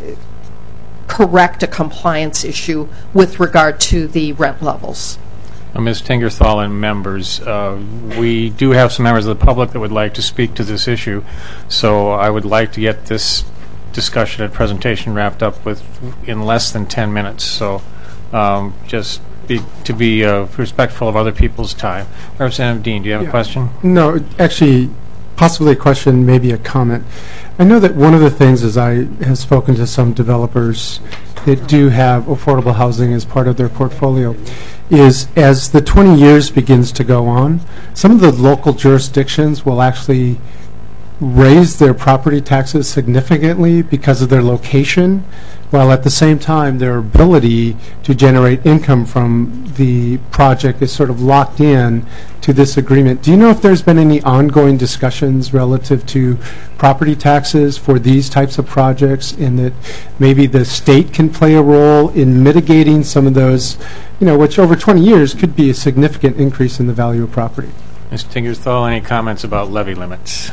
N: correct a compliance issue with regard to the rent levels.
A: Uh, Miz Tingerthal and members, uh, we do have some members of the public that would like to speak to this issue, so I would like to get this discussion and presentation wrapped up with in less than ten minutes. So um, just be, to be uh, respectful of other people's time. Representative Dean, do you have
J: Yeah.
A: a question?
J: No, actually, possibly a question, maybe a comment. I know that one of the things is I have spoken to some developers that do have affordable housing as part of their portfolio is as the twenty years begins to go on, some of the local jurisdictions will actually raise their property taxes significantly because of their location, while at the same time their ability to generate income from the project is sort of locked in to this agreement. Do you know if there's been any ongoing discussions relative to property taxes for these types of projects, in that maybe the state can play a role in mitigating some of those, you know, which over twenty years could be a significant increase in the value of property?
A: Miz Tingerthal, any comments about levy limits?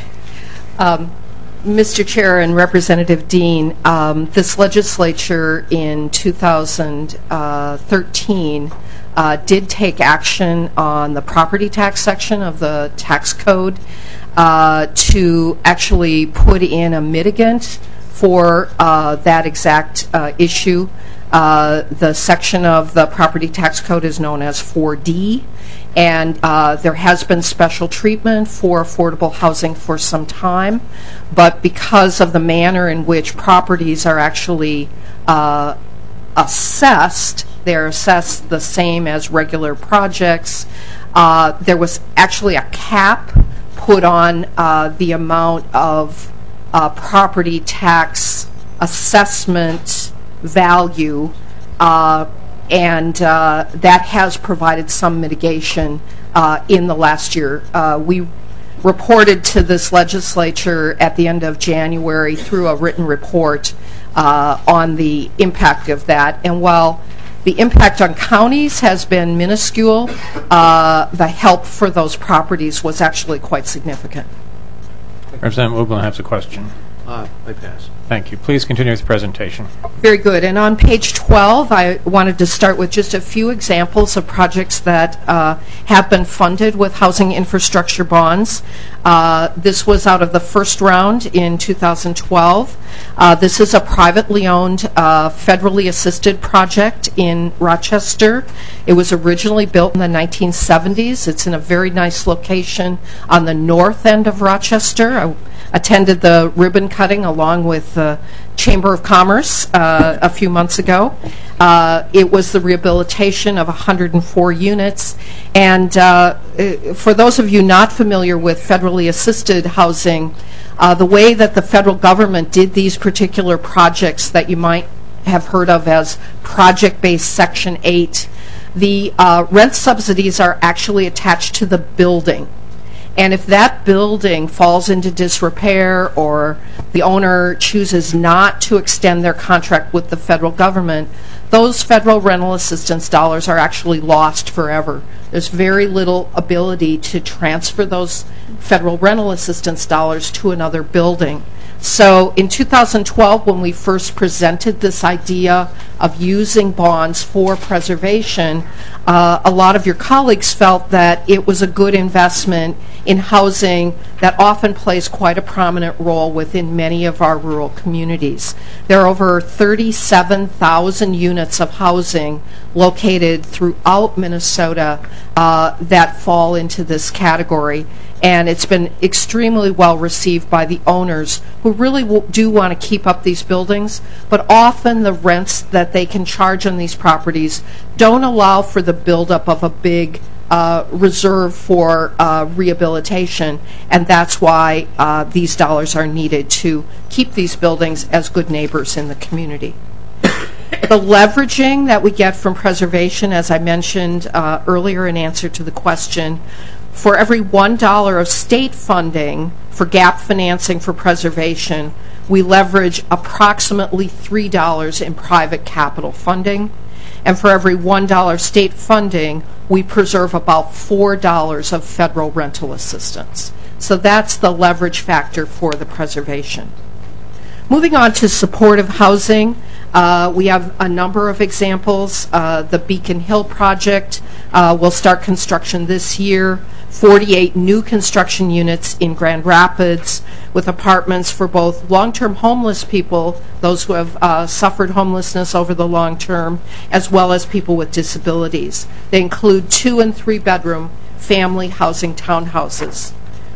N: Um, Mister Chair and Representative Dean, um, this legislature in two thousand thirteen uh, did take action on the property tax section of the tax code uh, to actually put in a mitigant for uh, that exact uh, issue. Uh, the section of the property tax code is known as four D, and uh, there has been special treatment for affordable housing for some time, but because of the manner in which properties are actually uh, assessed, they're assessed the same as regular projects. Uh, there was actually a cap put on uh, the amount of uh, property tax assessment value, uh, and uh, that has provided some mitigation uh, in the last year. Uh, we reported to this legislature at the end of January through a written report uh, on the impact of that, and while the impact on counties has been minuscule, uh, the help for those properties was actually quite significant.
A: Representative Uglin has a question.
B: Uh, I pass.
A: Thank you. Please continue with the presentation.
N: Very good. And on page twelve, I wanted to start with just a few examples of projects that uh, have been funded with housing infrastructure bonds. Uh, this was out of the first round in two thousand twelve. Uh, this is a privately owned, uh, federally assisted project in Rochester. It was originally built in the nineteen seventies. It's in a very nice location on the north end of Rochester. I attended the ribbon cutting along with the Chamber of Commerce uh, a few months ago. Uh, it was the rehabilitation of one hundred four units. And uh, for those of you not familiar with federally assisted housing, uh, the way that the federal government did these particular projects that you might have heard of as project-based Section eight, the uh, rent subsidies are actually attached to the building. And if that building falls into disrepair or the owner chooses not to extend their contract with the federal government, those federal rental assistance dollars are actually lost forever. There's very little ability to transfer those federal rental assistance dollars to another building. So in two thousand twelve, when we first presented this idea of using bonds for preservation, uh, a lot of your colleagues felt that it was a good investment in housing that often plays quite a prominent role within many of our rural communities. There are over thirty-seven thousand units of housing located throughout Minnesota uh, that fall into this category. And it's been extremely well received by the owners who really w- do want to keep up these buildings, but often the rents that they can charge on these properties don't allow for the buildup of a big uh, reserve for uh, rehabilitation, and that's why uh, these dollars are needed to keep these buildings as good neighbors in the community. The leveraging that we get from preservation, as I mentioned uh, earlier in answer to the question, for every one dollar of state funding for gap financing for preservation, we leverage approximately three dollars in private capital funding. And for every one dollar state funding, we preserve about four dollars of federal rental assistance. So that's the leverage factor for the preservation. Moving on to supportive housing, uh, we have a number of examples. Uh, the Beacon Hill project uh, will start construction this year. forty-eight new construction units in Grand Rapids with apartments for both long-term homeless people, those who have uh, suffered homelessness over the long term, as well as people with disabilities. They include two and three bedroom family housing townhouses.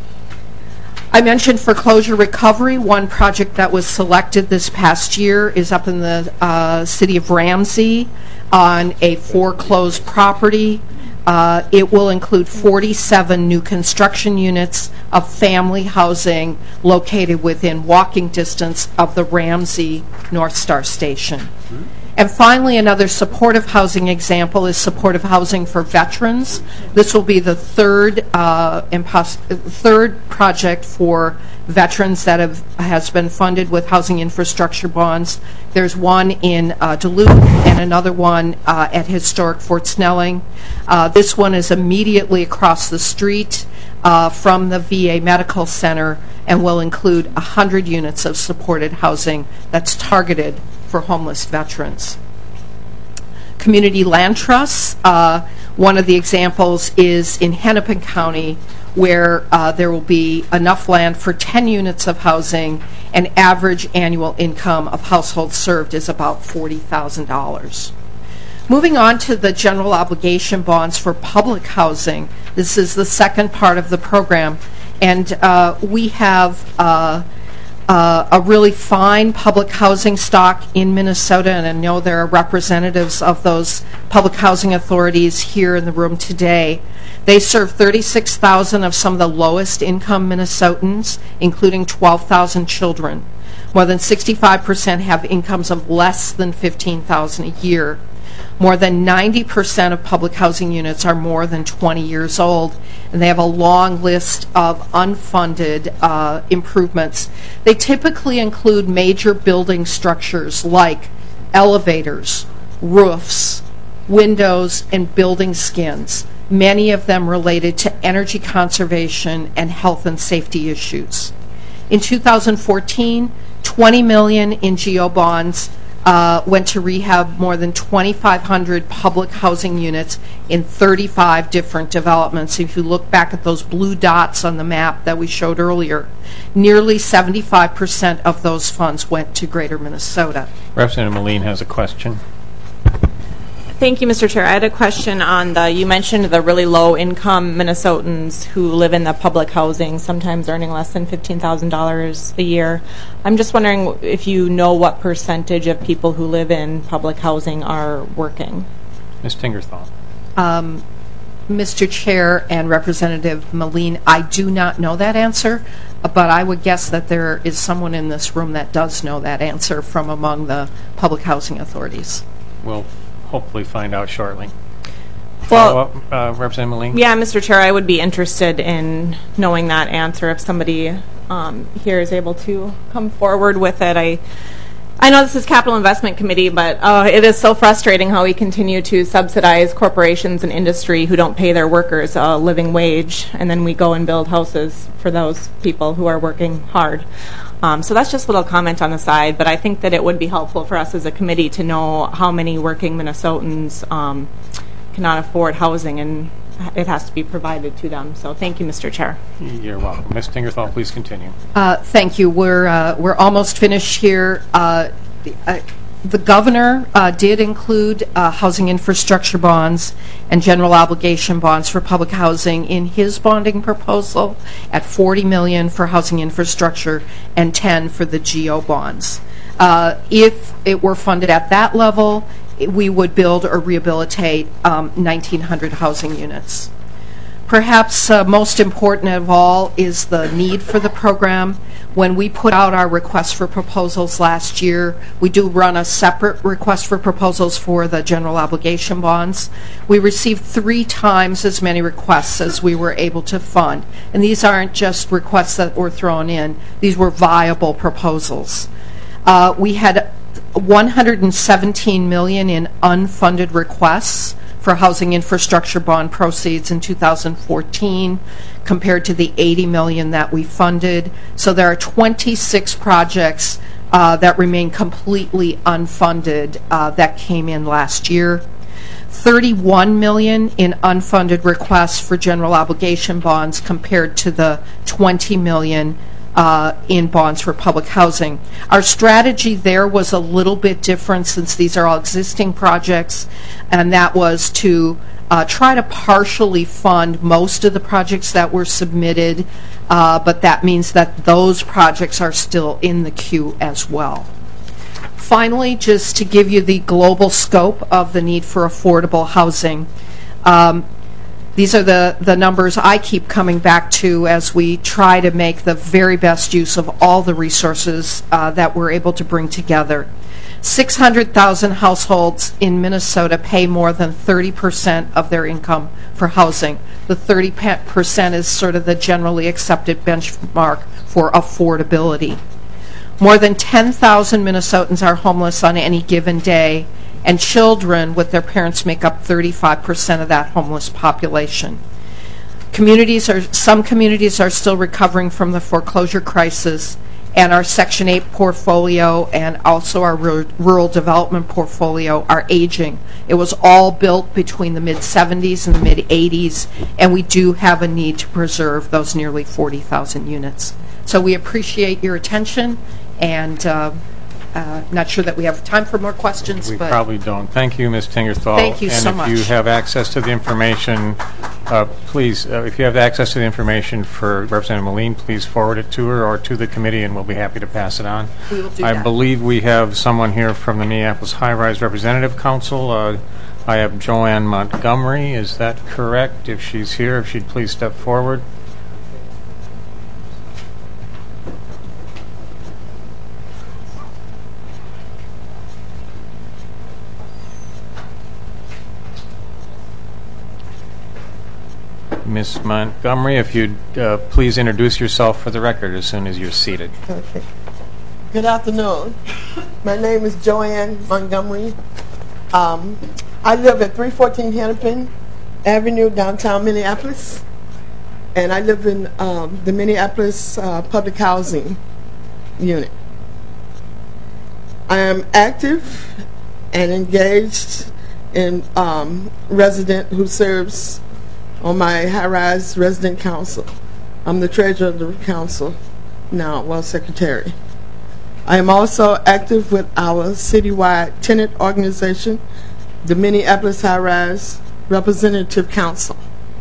N: I mentioned foreclosure recovery. One project that was selected this past year is up in the uh, city of Ramsey on a foreclosed property. Uh, it will include forty-seven new construction units of family housing located within walking distance of the Ramsey North Star Station. Mm-hmm. And finally, another supportive housing example is supportive housing for veterans. This will be the third uh, impos- third project for veterans that have has been funded with housing infrastructure bonds. There's one in uh, Duluth and another one uh, at historic Fort Snelling. Uh, this one is immediately across the street uh, from the V A Medical Center and will include one hundred units of supported housing that's targeted for homeless veterans. Community land trusts, uh, one of the examples is in Hennepin County, where uh, there will be enough land for ten units of housing, and average annual income of households served is about forty thousand dollars. Moving on to the general obligation bonds for public housing, this is the second part of the program, and uh, we have uh, Uh, a really fine public housing stock in Minnesota, and I know there are representatives of those public housing authorities here in the room today. They serve thirty-six thousand of some of the lowest income Minnesotans, including twelve thousand children. More than sixty-five percent have incomes of less than fifteen thousand a year. More than ninety percent of public housing units are more than twenty years old, and they have a long list of unfunded uh, improvements. They typically include major building structures like elevators, roofs, windows, and building skins, many of them related to energy conservation and health and safety issues. In two thousand fourteen, twenty million dollars in GEO bonds Uh, went to rehab more than twenty-five hundred public housing units in thirty-five different developments. If you look back at those blue dots on the map that we showed earlier, nearly seventy-five percent of those funds went to Greater Minnesota.
A: Representative Moline has a question.
L: Thank you, Mister Chair. I had a question on the, you mentioned the really low-income Minnesotans who live in the public housing, sometimes earning less than fifteen thousand dollars a year. I'm just wondering if you know what percentage of people who live in public housing are working.
A: Miz Tingerthal.
N: Um, Mister Chair and Representative Moline, I do not know that answer, but I would guess that there is someone in this room that does know that answer from among the public housing authorities.
A: We'll hopefully find out shortly.
L: Well,
A: Follow up, uh, Representative Moline?
L: Yeah, Mister Chair, I would be interested in knowing that answer if somebody um, here is able to come forward with it. I I know this is Capital Investment Committee, but uh, it is so frustrating how we continue to subsidize corporations and industry who don't pay their workers a living wage, and then we go and build houses for those people who are working hard. Um, so that's just a little comment on the side, but I think that it would be helpful for us as a committee to know how many working Minnesotans um, cannot afford housing, and it has to be provided to them. So thank you, Mister Chair.
A: You're welcome. Miz Tingerthal, please continue.
N: Uh, thank you. We're uh, we're almost finished here. Uh, the, uh, the governor uh, did include uh, housing infrastructure bonds and general obligation bonds for public housing in his bonding proposal at forty million dollars for housing infrastructure and ten for the G O bonds. Uh, if it were funded at that level, we would build or rehabilitate um, nineteen hundred housing units. Perhaps uh, most important of all is the need for the program. When we put out our request for proposals last year, we do run a separate request for proposals for the general obligation bonds. We received three times as many requests as we were able to fund. And these aren't just requests that were thrown in. These were viable proposals. Uh, we had one hundred seventeen million dollars in unfunded requests for housing infrastructure bond proceeds in two thousand fourteen compared to the eighty million dollars that we funded. So there are twenty-six projects uh, that remain completely unfunded uh, that came in last year. thirty-one million dollars in unfunded requests for general obligation bonds compared to the twenty million dollars Uh, in bonds for public housing. Our strategy there was a little bit different since these are all existing projects, and that was to uh, try to partially fund most of the projects that were submitted, uh, but that means that those projects are still in the queue as well. Finally, just to give you the global scope of the need for affordable housing, um, these are the, the numbers I keep coming back to as we try to make the very best use of all the resources uh, that we're able to bring together. six hundred thousand households in Minnesota pay more than thirty percent of their income for housing. The thirty percent is sort of the generally accepted benchmark for affordability. More than ten thousand Minnesotans are homeless on any given day, and children with their parents make up thirty-five percent of that homeless population. Communities are, some communities are still recovering from the foreclosure crisis, and our Section eight portfolio and also our rural development portfolio are aging. It was all built between the mid seventies and the mid eighties, and we do have a need to preserve those nearly forty thousand units. So we appreciate your attention, and uh, Uh, not sure that we have time for more questions.
A: We
N: but
A: probably don't. Thank you, Miz Tingerthal.
N: Thank you
A: and
N: so much.
A: And if you have access to the information, uh, please, uh, if you have access to the information for Representative Moline, please forward it to her or to the committee, and we'll be happy to pass it on.
N: We will do
A: I
N: that.
A: believe we have someone here from the Minneapolis High Rise Representative Council. Uh, I have Joanne Montgomery. Is that correct? If she's here, if she'd please step forward. Miz Montgomery, if you'd uh, please introduce yourself for the record as soon as you're seated.
P: Okay. Good afternoon. My name is Joanne Montgomery. Um, I live at three fourteen Hennepin Avenue, downtown Minneapolis, and I live in um, the Minneapolis uh, Public Housing Unit. I am active and engaged in um, resident who serves on my high-rise resident council. I'm the treasurer of the council now, well, secretary. I am also active with our citywide tenant organization, the Minneapolis High Rise Representative Council.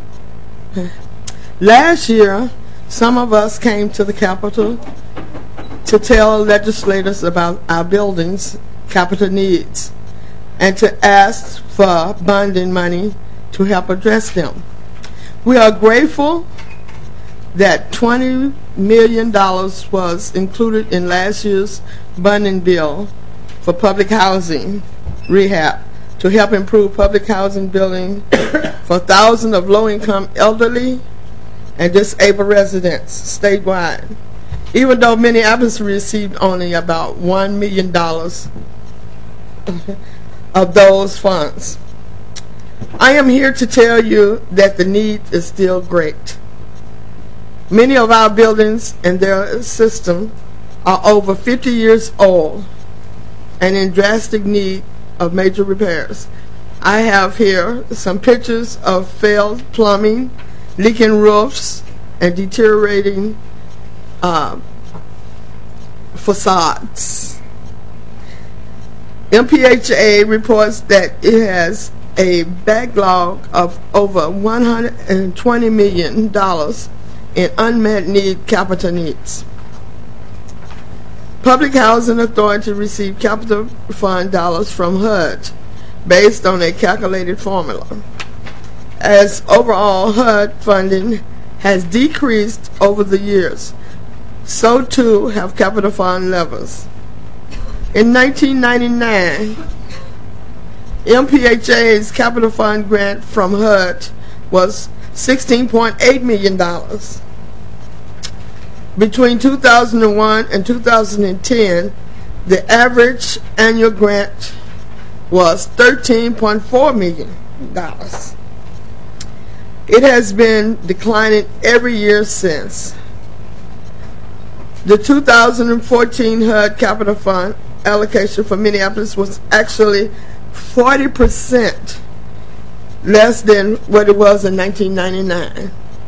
P: Last year, some of us came to the Capitol to tell legislators about our buildings' capital needs and to ask for bonding money to help address them. We are grateful that twenty million dollars was included in last year's bonding bill for public housing rehab to help improve public housing building for thousands of low-income elderly and disabled residents statewide, even though Minneapolis received only about one million dollars of those funds. I am here to tell you that the need is still great. Many of our buildings and their system are over fifty years old and in drastic need of major repairs. I have here some pictures of failed plumbing, leaking roofs, and deteriorating uh, facades. M P H A reports that it has a backlog of over one hundred twenty million dollars in unmet need capital needs. Public Housing Authority received capital fund dollars from H U D based on a calculated formula. As overall H U D funding has decreased over the years, so too have capital fund levels. In nineteen ninety-nine, M P H A's capital fund grant from H U D was sixteen point eight million dollars. Between two thousand one and two thousand ten, the average annual grant was thirteen point four million dollars. It has been declining every year since. The two thousand fourteen H U D Capital Fund allocation for Minneapolis was actually forty percent less than what it was in nineteen ninety-nine.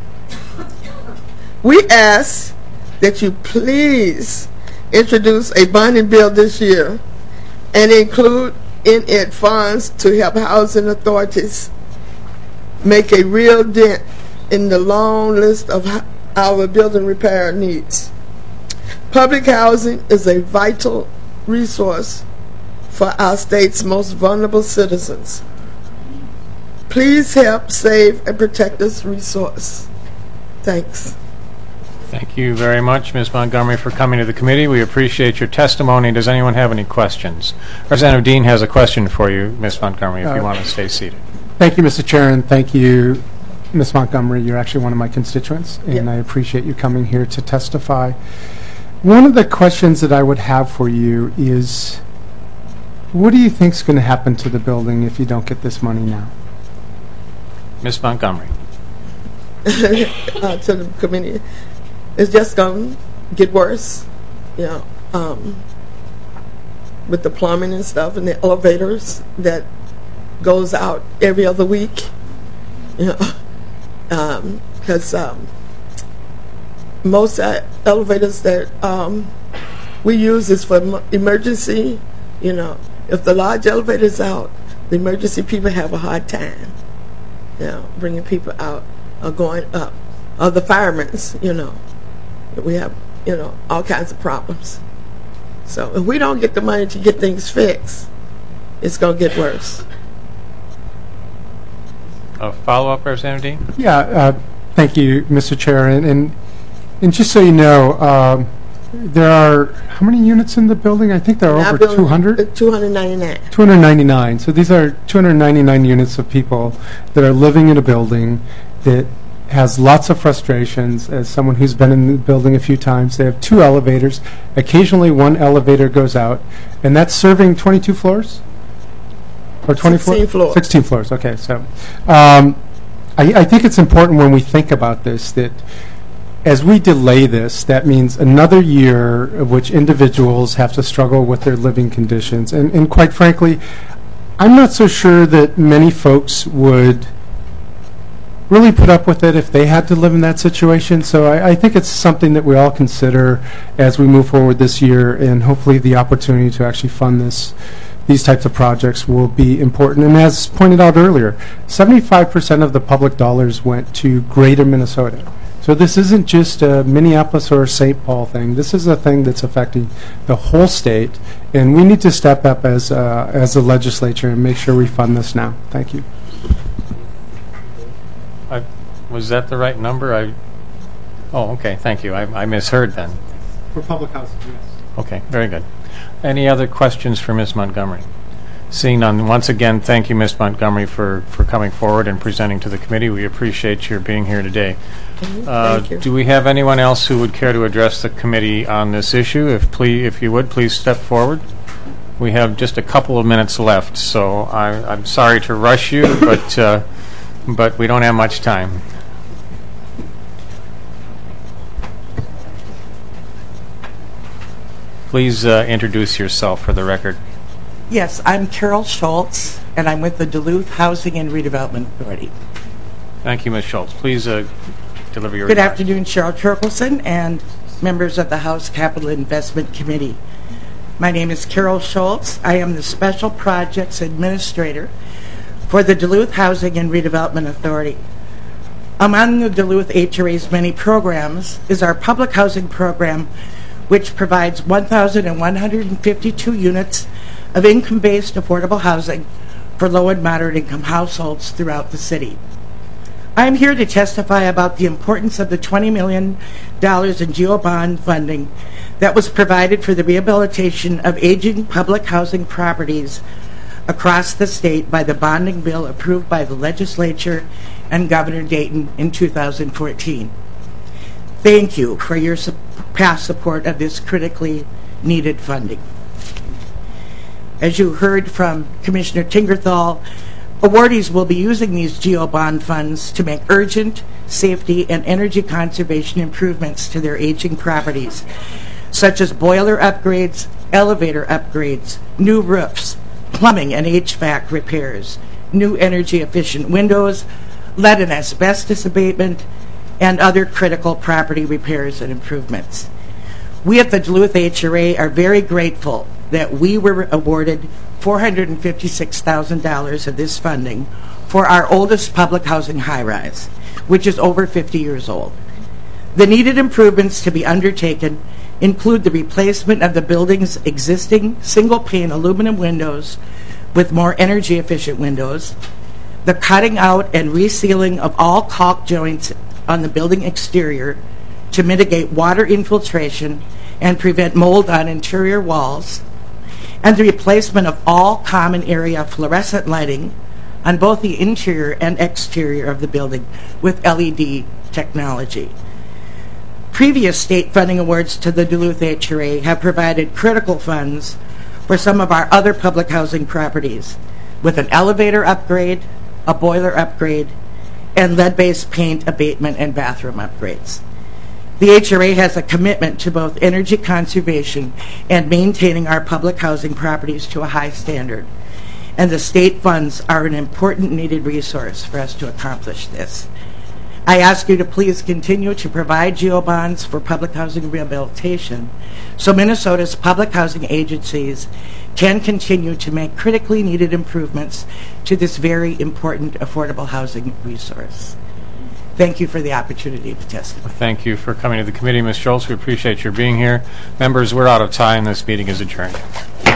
P: We ask that you please introduce a bonding bill this year and include in it funds to help housing authorities make a real dent in the long list of our building repair needs. Public housing is a vital resource for our state's most vulnerable citizens. Please help save and protect this resource. Thanks.
A: Thank you very much, Miz Montgomery, for coming to the committee. We appreciate your testimony. Does anyone have any questions? Representative Dean has a question for you, Miz Montgomery, if
J: Uh,
A: you want to stay seated.
J: Thank you, Mister Chair, and thank you, Miz Montgomery. You're actually one of my constituents, and
P: Yeah.
J: I appreciate you coming here to testify. One of the questions that I would have for you is, what do you think is going to happen to the building if you don't get this money now?
A: Miz Montgomery.
P: uh, to the committee, it's just going to get worse, you know, um, with the plumbing and stuff and the elevators that goes out every other week, you know, because um, um, most uh, elevators that um, we use is for m- emergency, you know. If the large elevator is out, the emergency people have a hard time, you know, bringing people out or going up. Or the firemen's, you know. We have, you know, all kinds of problems. So if we don't get the money to get things fixed, it's going to get worse.
A: A follow-up, Representative Dean?
J: Yeah, uh, thank you, Mister Chair. And, and, and just so you know, um, there are, how many units in the building? I think there are
P: Our
J: over
P: building-
J: two hundred?
P: two hundred ninety-nine.
J: two hundred ninety-nine. So these are two hundred ninety-nine units of people that are living in a building that has lots of frustrations. As someone who's been in the building a few times, they have two elevators. Occasionally one elevator goes out, and that's serving twenty-two floors? Or twenty
P: sixteen floors.
J: sixteen floors, okay. So um, I, I think it's important when we think about this that as we delay this, that means another year of which individuals have to struggle with their living conditions. And, and quite frankly, I'm not so sure that many folks would really put up with it if they had to live in that situation. So I, I think it's something that we all consider as we move forward this year, and hopefully the opportunity to actually fund this these types of projects will be important. And as pointed out earlier, seventy-five percent of the public dollars went to greater Minnesota. So this isn't just a Minneapolis or Saint Paul thing. This is a thing that's affecting the whole state, and we need to step up as uh, as a legislature and make sure we fund this now. Thank you.
A: I, was that the right number? I. Oh, okay. Thank you. I, I misheard then.
J: For public housing, yes.
A: Okay. Very good. Any other questions for Miz Montgomery? Seeing none, once again, thank you, Miz Montgomery, for, for coming forward and presenting to the committee. We appreciate your being here today. Uh,
P: Thank you.
A: Do we have anyone else who would care to address the committee on this issue? If, please, if you would, please step forward. We have just a couple of minutes left, so I, I'm sorry to rush you, but, uh, but we don't have much time. Please uh, introduce yourself for the record.
Q: Yes, I'm Carol Schultz, and I'm with the Duluth Housing and Redevelopment Authority.
A: Thank you, Miz Schultz. Please uh, deliver your
Q: Good
A: remarks.
Q: afternoon, Cheryl Torkelson and members of the House Capital Investment Committee. My name is Carol Schultz. I am the Special Projects Administrator for the Duluth Housing and Redevelopment Authority. Among the Duluth H R A's many programs is our public housing program, which provides one thousand one hundred fifty-two units of income-based affordable housing for low and moderate income households throughout the city. I am here to testify about the importance of the twenty million dollars in GEO bond funding that was provided for the rehabilitation of aging public housing properties across the state by the bonding bill approved by the legislature and Governor Dayton in two thousand fourteen. Thank you for your su- past support of this critically needed funding. As you heard from Commissioner Tingerthal, awardees will be using these GEO bond funds to make urgent safety and energy conservation improvements to their aging properties, such as boiler upgrades, elevator upgrades, new roofs, plumbing and H V A C repairs, new energy efficient windows, lead and asbestos abatement, and other critical property repairs and improvements. We at the Duluth H R A are very grateful that we were awarded four hundred fifty-six thousand dollars of this funding for our oldest public housing high-rise, which is over fifty years old. The needed improvements to be undertaken include the replacement of the building's existing single-pane aluminum windows with more energy-efficient windows, the cutting out and resealing of all caulk joints on the building exterior to mitigate water infiltration and prevent mold on interior walls, and the replacement of all common area fluorescent lighting on both the interior and exterior of the building with L E D technology. Previous state funding awards to the Duluth H R A have provided critical funds for some of our other public housing properties with an elevator upgrade, a boiler upgrade, and lead-based paint abatement and bathroom upgrades. The H R A has a commitment to both energy conservation and maintaining our public housing properties to a high standard, and the state funds are an important needed resource for us to accomplish this. I ask you to please continue to provide GEO bonds for public housing rehabilitation so Minnesota's public housing agencies can continue to make critically needed improvements to this very important affordable housing resource. Thank you for the opportunity to testify.
A: Thank you for coming to the committee, Miz Schultz. We appreciate your being here. Members, we're out of time. This meeting is adjourned.